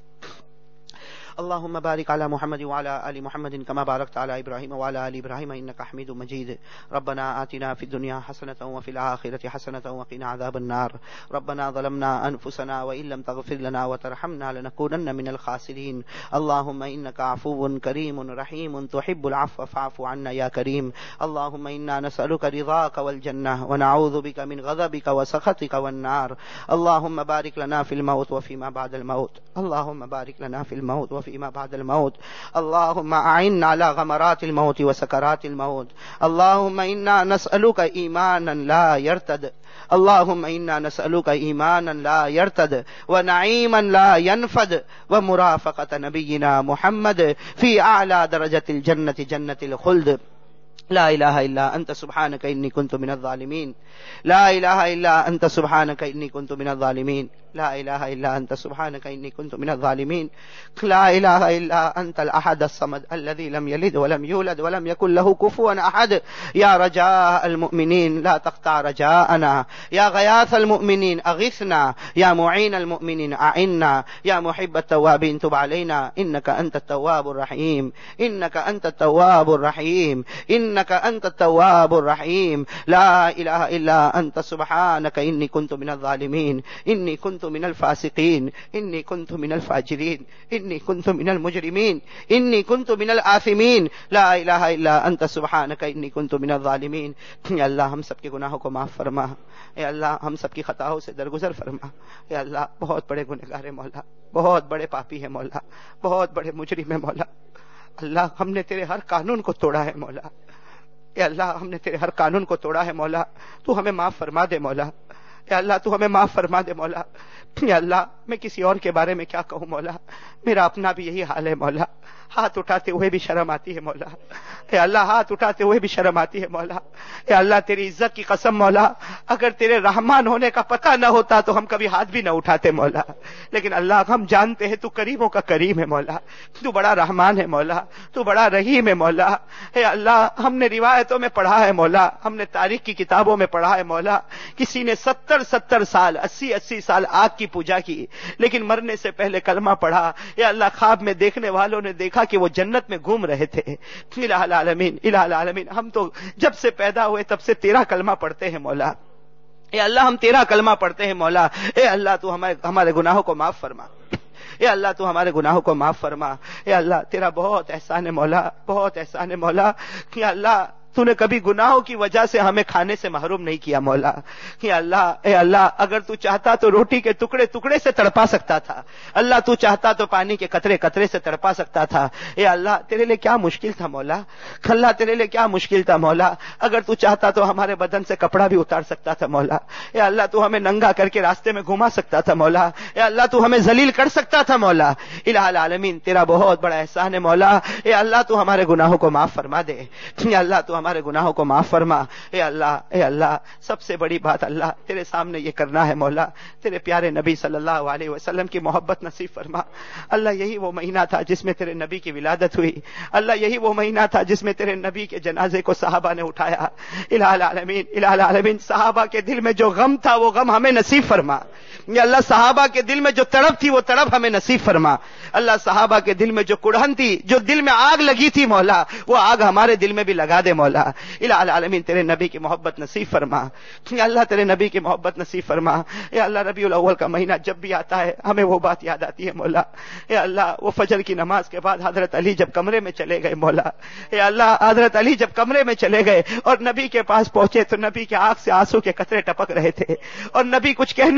اللهم بارك على محمد وعلى آل محمد كما باركت على إبراهيم وعلى آل إبراهيم إنك حميد مجيد. ربنا آتنا في الدنيا حسنة وفي الآخرة حسنة وقنا عذاب النار. ربنا ظلمنا أنفسنا وإن لم تغفر لنا وترحمنا لنكونن من الخاسرين. اللهم إنك عفو كريم رحيم تحب العفو فاعف عنا يا كريم. اللهم إنا نسألك رضاك والجنة ونعوذ بك من غضبك وسخطك والنار. اللهم بارك لنا في الموت وفيما بعد الموت. اللهم بارك لنا في الموت وفيما بعد الموت. اللهم أعنا على غمرات الموت وسكرات الموت. اللهم إنا نسألك إيمانا لا يرتد. اللهم إنا نسألك إيمانا لا يرتد ونعيما لا ينفد ومرافقة نبينا محمد في أعلى درجة الجنة جنة الخلد. لا إله إلا أنت سبحانك إني كنت من الظالمين. لا إله إلا أنت سبحانك إني كنت من الظالمين. لا إله إلا أنت سبحانك إني كنت من الظالمين. لا إله إلا أنت الأحد الصمد الذي لم يلد ولم يولد ولم يكن له كفوا أحد. يا رجاء المؤمنين لا تقطع رجاءنا. يا غياث المؤمنين أغثنا. يا معين المؤمنين أعنا. يا محب التوابين تب علينا إنك أنت التواب الرحيم. إنك أنت التواب الرحيم. إنك أنت التواب الرحيم. لا إله إلا أنت سبحانك إني كنت من الظالمين. إني كنت من الفاسقين. إني كنت من الفاجرين. إني كنت من المجرمين. إني كنت من الآثمين. لا إله إلا أنت سبحانك إني كنت من الظالمين. اے اللہ ہم سب کے گناہوں کو معاف فرما. اے اللہ ہم سب کی خطاؤں سے درگزر فرما. اے اللہ بہت بڑے گنہگار ہیں مولا، بہت بڑے پاپی ہیں مولا، بہت بڑے مجرم ہیں مولا. اللہ ہم نے تیرے ہر قانون کو توڑا ہے مولا. اے اللہ ہم نے تیرے ہر قانون کو توڑا ہے مولا. تو ہمیں معاف فرما دے مولا. اے اللہ تو ہمیں معاف فرما دے مولا. اے اللہ میں کسی اور کے بارے میں کیا کہوں مولا، میرا اپنا بھی یہی حال ہے مولا. ہاتھ اٹھاتے ہوئے بھی شرم آتی ہے مولا. اے اللہ ہاتھ اٹھاتے ہوئے بھی شرم آتی ہے مولا. اے اللہ تیری عزت کی قسم مولا، اگر تیرے رحمان ہونے کا پتہ نہ ہوتا تو ہم کبھی ہاتھ بھی نہ اٹھاتے مولا. لیکن اللہ ہم جانتے ہیں تو کریموں کا کریم ہے مولا. تو بڑا رحمان ہے مولا، تو بڑا رحیم ہے مولا. اے اللہ ہم نے روایتوں میں پڑھا ہے مولا، ہم نے تاریخ کی کتابوں میں پڑھا ہے مولا، کسی نے ستر ستر سال اسی اسی سال آگ کی پوجا کی لیکن مرنے سے پہلے کلمہ پڑھا. یا اللہ خواب میں دیکھنے والوں نے دیکھا کہ وہ جنت میں گھوم رہے تھے. الہ العالمین الہ العالمین ہم تو جب سے پیدا ہوئے تب سے تیرا کلمہ پڑھتے ہیں مولا. اے اللہ ہم تیرا کلمہ پڑھتے ہیں مولا. اے اللہ تو ہمارے ہمارے گناہوں کو معاف فرما. اے اللہ تو ہمارے گناہوں کو معاف فرما. اے اللہ تیرا بہت احسان ہے مولا، بہت احسان ہے مولا. کہ اللہ تو نے کبھی گناہوں کی وجہ سے ہمیں کھانے سے محروم نہیں کیا مولا. کہ اللہ اے اللہ اگر تو چاہتا تو روٹی کے ٹکڑے ٹکڑے سے تڑپا سکتا تھا. اللہ تو چاہتا تو پانی کے قطرے قطرے سے تڑپا سکتا تھا. اے اللہ تیرے لیے کیا مشکل تھا مولا. اللہ تیرے لیے کیا مشکل تھا مولا. اگر تو چاہتا تو ہمارے بدن سے کپڑا بھی اتار سکتا تھا مولا. اے اللہ تو ہمیں ننگا کر کے راستے میں گھما سکتا تھا مولا. اے اللہ تو ہمیں ذلیل کر سکتا تھا مولا. الہ العالمین تیرا بہت بڑا احسان ہے مولا. اے اللہ تو ہمارے گناہوں کو معاف فرما دے. اے اللہ تو ہمارے گناہوں کو معاف فرما. اے اللہ اے اللہ سب سے بڑی بات اللہ تیرے سامنے یہ کرنا ہے مولا، تیرے پیارے نبی صلی اللہ علیہ وسلم کی محبت نصیب فرما. اللہ یہی وہ مہینہ تھا جس میں تیرے نبی کی ولادت ہوئی. اللہ یہی وہ مہینہ تھا جس میں تیرے نبی کے جنازے کو صحابہ نے اٹھایا. الہ العالمین الہ العالمین صحابہ کے دل میں جو غم تھا وہ غم ہمیں نصیب فرما. یا اللہ صحابہ کے دل میں جو تڑپ تھی وہ تڑپ ہمیں نصیب فرما. اللہ صحابہ کے دل میں جو کڑھن تھی، جو دل میں آگ لگی تھی مولا، وہ آگ ہمارے دل میں بھی لگا دے مولا. الہ العالمین تیرے نبی کی محبت نصیب فرما. یا اللہ تیرے نبی کی محبت نصیب فرما. یا اللہ ربیع الاول کا مہینہ جب بھی آتا ہے ہمیں وہ بات یاد آتی ہے مولا. یا اللہ وہ فجر کی نماز کے بعد حضرت علی جب کمرے میں چلے گئے مولا. یا اللہ حضرت علی جب کمرے میں چلے گئے اور نبی کے پاس پہنچے تو نبی کے آنکھ سے آنسو کے قطرے ٹپک رہے تھے اور نبی کچھ کہنا چاہتے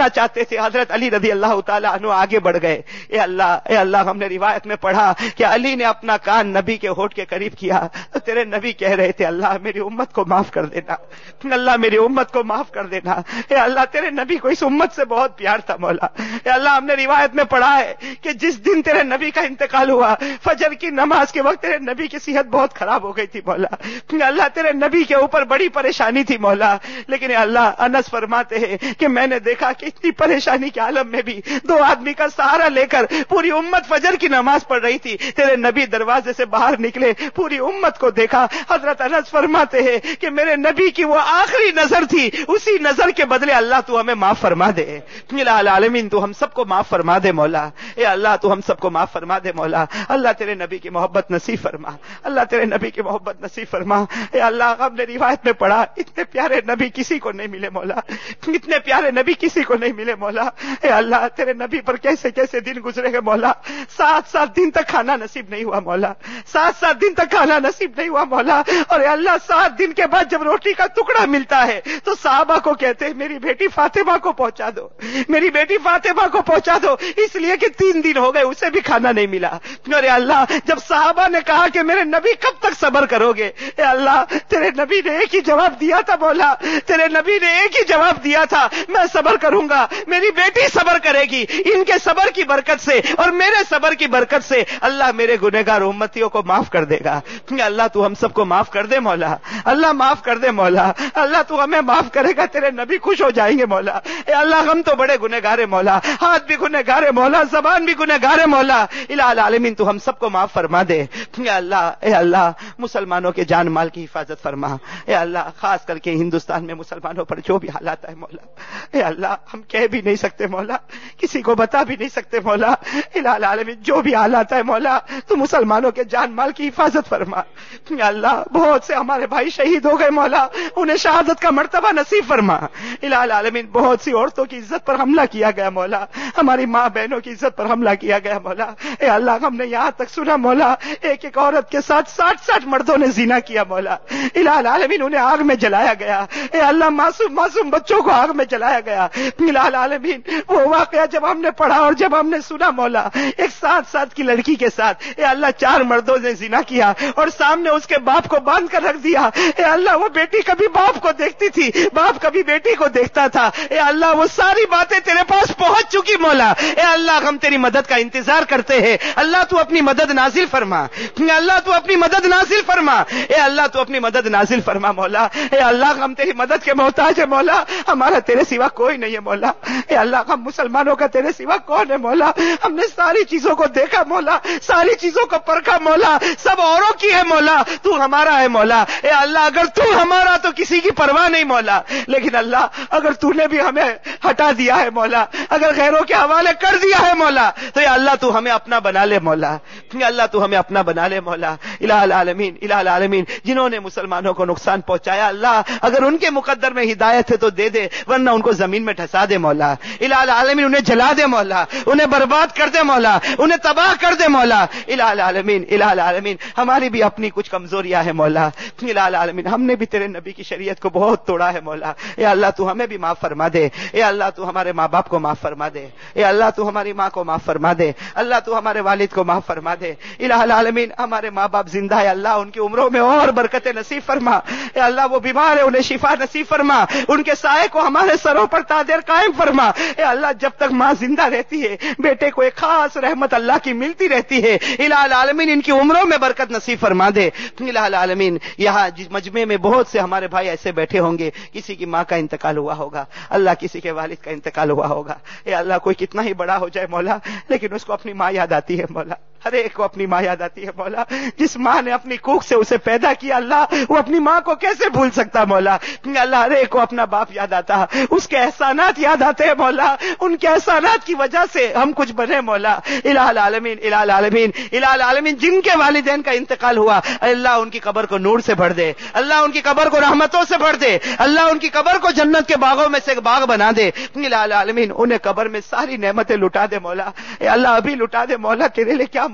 تھے حضرت علی رضی اللہ تعالیٰ عنہ آگے بڑھ گئے. اے اللہ اے اللہ ہم نے روایت میں پڑھا کہ علی نے اپنا کان نبی کے ہونٹ کے قریب کیا تو تیرے نبی کہہ رہے تھے اللہ میری امت کو معاف کر دینا, اللہ میری امت کو معاف کر دینا. اے اللہ تیرے نبی کو اس امت سے بہت پیار تھا مولا. اے اللہ ہم نے روایت میں پڑھا ہے کہ جس دن تیرے نبی کا انتقال ہوا فجر کی نماز کے وقت تیرے نبی کی صحت بہت خراب ہو گئی تھی مولا. اللہ تیرے نبی کے اوپر بڑی پریشانی تھی مولا, لیکن اے اللہ انس فرماتے ہیں کہ میں نے دیکھا کہ اتنی پریشانی کے عالم میں بھی دو آدمی کا سہارا لے کر پوری امت فجر کی نماز پڑھ رہی تھی. تیرے نبی دروازے سے باہر نکلے, پوری امت کو دیکھا. حضرت انس فرماتے ہیں کہ میرے نبی کی وہ آخری نظر تھی, اسی نظر کے بدلے اللہ تو ہمیں معاف فرما دے. الہ العالمین تو ہم سب کو معاف فرما دے مولا. اے اللہ تو ہم سب کو معاف فرما دے مولا. اللہ تیرے نبی کی محبت نصیب فرما, اللہ تیرے نبی کی محبت نصیب فرما. اے اللہ ہم نے روایت میں پڑھا اتنے پیارے نبی کسی کو نہیں ملے مولا, اتنے پیارے نبی کسی کو نہیں ملے مولا. اے اللہ تیرے نبی پر کیسے کیسے دن گزرے گئے مولا. سات سات دن تک کھانا نصیب نہیں ہوا مولا, سات سات دن تک کھانا نصیب نہیں ہوا مولا. اور اے اللہ سات دن کے بعد جب روٹی کا ٹکڑا ملتا ہے تو صحابہ کو کہتے ہیں میری بیٹی فاطمہ کو پہنچا دو, میری بیٹی فاطمہ کو پہنچا دو, اس لیے کہ تین دن ہو گئے اسے بھی کھانا نہیں ملا. اور اے اللہ جب صحابہ نے کہا کہ میرے نبی کب تک صبر کرو گے, اے اللہ تیرے نبی نے ایک ہی جواب دیا تھا مولا, تیرے نبی نے ایک ہی جواب دیا تھا میں صبر کروں گا, میری بیٹی صبر کرے گی. ان کے صبر کی برکت سے اور میرے صبر کی برکت سے اللہ میرے گنہگار امتیوں کو معاف کر دے گا. اللہ تو ہم سب کو معاف کر دے مولا, اللہ معاف کر دے مولا. اللہ تو ہمیں معاف کرے گا, تیرے نبی خوش ہو جائیں گے مولا. اے اللہ ہم تو بڑے گنہگار مولا, ہاتھ بھی گنہگار مولا, زبان بھی گنہگار مولا. الہ العالمین تو ہم سب کو معاف فرما دے. اے اللہ اے اللہ مسلمانوں کے جان مال کی حفاظت فرما. اے اللہ خاص کر کے ہندوستان میں مسلمانوں پر جو بھی حالات ہے مولا, اے اللہ ہم کہہ بھی نہیں سکتے مولا, کسی کو بتا بھی نہیں سکتے مولا. الہ العالمین جو بھی حالات ہے مولا تو مسلمانوں کے جان مال کی حفاظت فرما. اے اللہ بہت سے ہمارے بھائی شہید ہو گئے مولا, انہیں شہادت کا مرتبہ نصیب فرما. الہ العالمین بہت سی عورتوں کی عزت پر حملہ کیا گیا مولا, ہماری ماں بہنوں کی عزت پر حملہ کیا گیا مولا. اے اللہ ہم نے یہاں تک سنا مولا ایک ایک عورت کے ساتھ ساٹھ ساٹھ مردوں نے زنا کیا مولا. الہ العالمین انہیں آگ میں جلایا گیا. اے اللہ معصوم معصوم بچوں کو آگ میں جلایا گیا. الہ العالمین وہ واقعہ جب ہم نے پڑھا اور جب ہم نے سنا مولا ایک سات سات کی لڑکی کے ساتھ اے اللہ چار مردوں نے زنا کیا اور سامنے اس کے باپ کو باندھ کر رکھ دیا. اے اللہ وہ بیٹی کبھی باپ کو دیکھتی تھی, باپ کبھی بیٹی کو دیکھتا تھا. اے اللہ وہ ساری باتیں تیرے پاس پہنچ چکی مولا. اے اللہ ہم تیری مدد کا انتظار کرتے ہیں. اللہ تو اپنی مدد نازل فرما, اللہ تو اپنی مدد نازل فرما. اے اللہ تو اپنی مدد نازل فرما مولا. اے اللہ ہم تیری مدد کے محتاج ہیں مولا, ہمارا تیرے سوا کوئی نہیں ہے مولا. اے اللہ ہم مسلمانوں کا تیرے سوا کون ہے مولا. ہم نے ساری چیزوں کو دیکھا مولا, ساری چیزوں کو پرکھا مولا, سب اوروں کی ہے مولا, تو ہمارا ہے مولا. اے اللہ اگر تو ہمارا تو کسی کی پرواہ نہیں مولا, لیکن اللہ اگر تو نے بھی ہمیں ہٹا دیا ہے مولا, اگر غیروں کے حوالے کر دیا ہے مولا, تو یا اللہ تو ہمیں اپنا بنا لے مولا. یا اللہ تو ہمیں اپنا بنا لے مولا. الہ العالمین الہ العالمین جنہوں نے مسلمانوں کو نقصان پہنچایا اللہ اگر ان کے مقدر میں ہدایت ہے تو دے دے, ورنہ ان کو زمین میں ٹھسا دے مولا. الہ العالمین انہیں جلا دے مولا, انہیں برباد کر دے مولا, انہیں تباہ کر دے مولا. الہ العالمین الہ العالمین ہماری بھی اپنی کچھ کمزوریاں ہیں مولا. الہ العالمین ہم نے بھی تیرے نبی کی شریعت کو بہت توڑا ہے مولا. اے اللہ تو ہمیں بھی معاف فرما دے. اے اللہ تو ہمارے ماں باپ کو معاف فرما دے. اے اللہ تو ہماری ماں کو معاف فرما دے. اللہ تو ہمارے والد کو معاف فرما دے. الہ العالمین ہمارے ماں باپ زندہ ہے اللہ ان کی عمروں میں اور برکتیں نصیب فرما. اے اللہ وہ بیمار ہے انہیں شفا نصیب فرما, ان کے سائے کو ہمارے سروں پر تادیر قائم فرما. اے اللہ جب تک ماں زندہ رہتی ہے بیٹے کو ایک خاص رحمت اللہ کی ملتی رہتی ہے. الہ العالمین ان کی عمروں میں برکت نصیب فرما دے. الہ العالمین یہاں جس مجمع میں بہت سے ہمارے بھائی ایسے بیٹھے ہوں گے کسی کی ماں کا انتقال ہوا ہوگا, اللہ کسی کے والد کا انتقال ہوا ہوگا. اے اللہ کوئی کتنا ہی بڑا ہو جائے مولا لیکن اس کو اپنی ماں یاد آتی ہے مولا, ہر ایک کو اپنی ماں یاد آتی ہے مولا. جس ماں نے اپنی کوکھ سے اسے پیدا کیا اللہ وہ اپنی ماں کو کیسے بھول سکتا مولا. اللہ ہر ایک کو اپنا باپ یاد آتا, اس کے احسانات یاد آتے ہیں مولا, ان کے احسانات کی وجہ سے ہم کچھ بنے مولا. الہ العالمین الہ العالمین الہ العالمین جن کے والدین کا انتقال ہوا اللہ ان کی قبر کو نور سے بھر دے, اللہ ان کی قبر کو رحمتوں سے بھر دے, اللہ ان کی قبر کو جنت کے باغوں میں سے ایک باغ بنا دے. الہ العالمین انہیں قبر میں ساری نعمتیں لٹا دے مولا. اے اللہ ابھی لٹا دے مولا, تیرے لیے کیا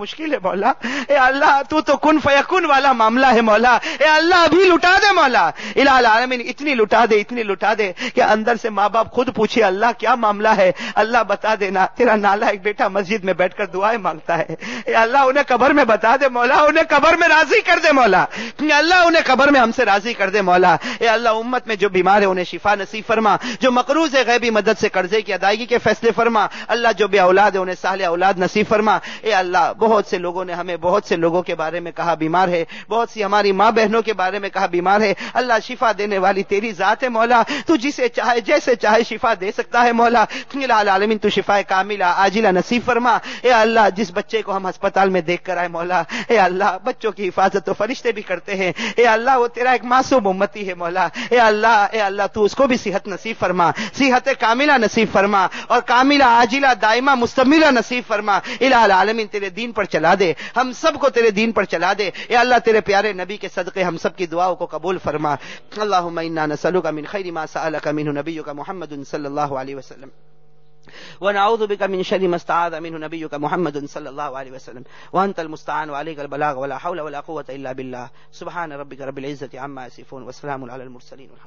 مشکل ہے مولا. اے اللہ تو تو کن فیکن والا معاملہ ہے مولا. اے اللہ ابھی لٹا دے مولا. الہ العالمین اتنی لٹا دے اتنی لٹا دے کہ اندر سے ماں باپ خود پوچھے اللہ کیا معاملہ ہے, اللہ بتا دینا. تیرا نالا ایک بیٹا مسجد میں بیٹھ کر دعائیں مانگتا ہے. اے اللہ انہیں قبر میں بتا دے مولا, انہیں قبر میں راضی کر دے مولا. اے اللہ انہیں قبر میں ہم سے راضی کر دے مولا. اے اللہ امت میں جو بیمار ہے انہیں شفا نصیب فرما, جو مقروض ہے غیبی مدد سے قرضے کی ادائیگی کے فیصلے فرما. اللہ جو بے اولاد ہے انہیں صالح اولاد نصیب فرما. اے اللہ بہت سے لوگوں نے ہمیں بہت سے لوگوں کے بارے میں کہا بیمار ہے, بہت سی ہماری ماں بہنوں کے بارے میں کہا بیمار ہے. اللہ شفا دینے والی تیری ذات ہے مولا, تو جسے چاہے جیسے چاہے شفا دے سکتا ہے مولا. الہ العالمین تو شفا کاملہ عاجلہ نصیب فرما. اے اللہ جس بچے کو ہم ہسپتال میں دیکھ کر آئے مولا, اے اللہ بچوں کی حفاظت تو فرشتے بھی کرتے ہیں. اے اللہ وہ تیرا ایک معصوم امتی ہے مولا. اے اللہ اے اللہ تو اس کو بھی صحت نصیب فرما, صحت کاملہ نصیب فرما اور کاملہ عاجلہ دائمہ مستمرہ نصیب فرما. الہ العالمین تیرے دین پر چلا دے, ہم سب کو تیرے دین پر چلا دے. اے اللہ تیرے پیارے نبی کے صدقے ہم سب کی دعاؤں کو قبول فرما. اللہم انا نسألک من خیر ما سألک منہ نبیک محمد صلی اللہ علیہ وسلم ونعوذ بك من شر ما استعاذ منه نبيك محمد صلى الله عليه وسلم وانت المستعان وعليك البلاغ ولا حول ولا قوة الا بالله. سبحان ربك رب العزة عما يصفون وسلام على المرسلين.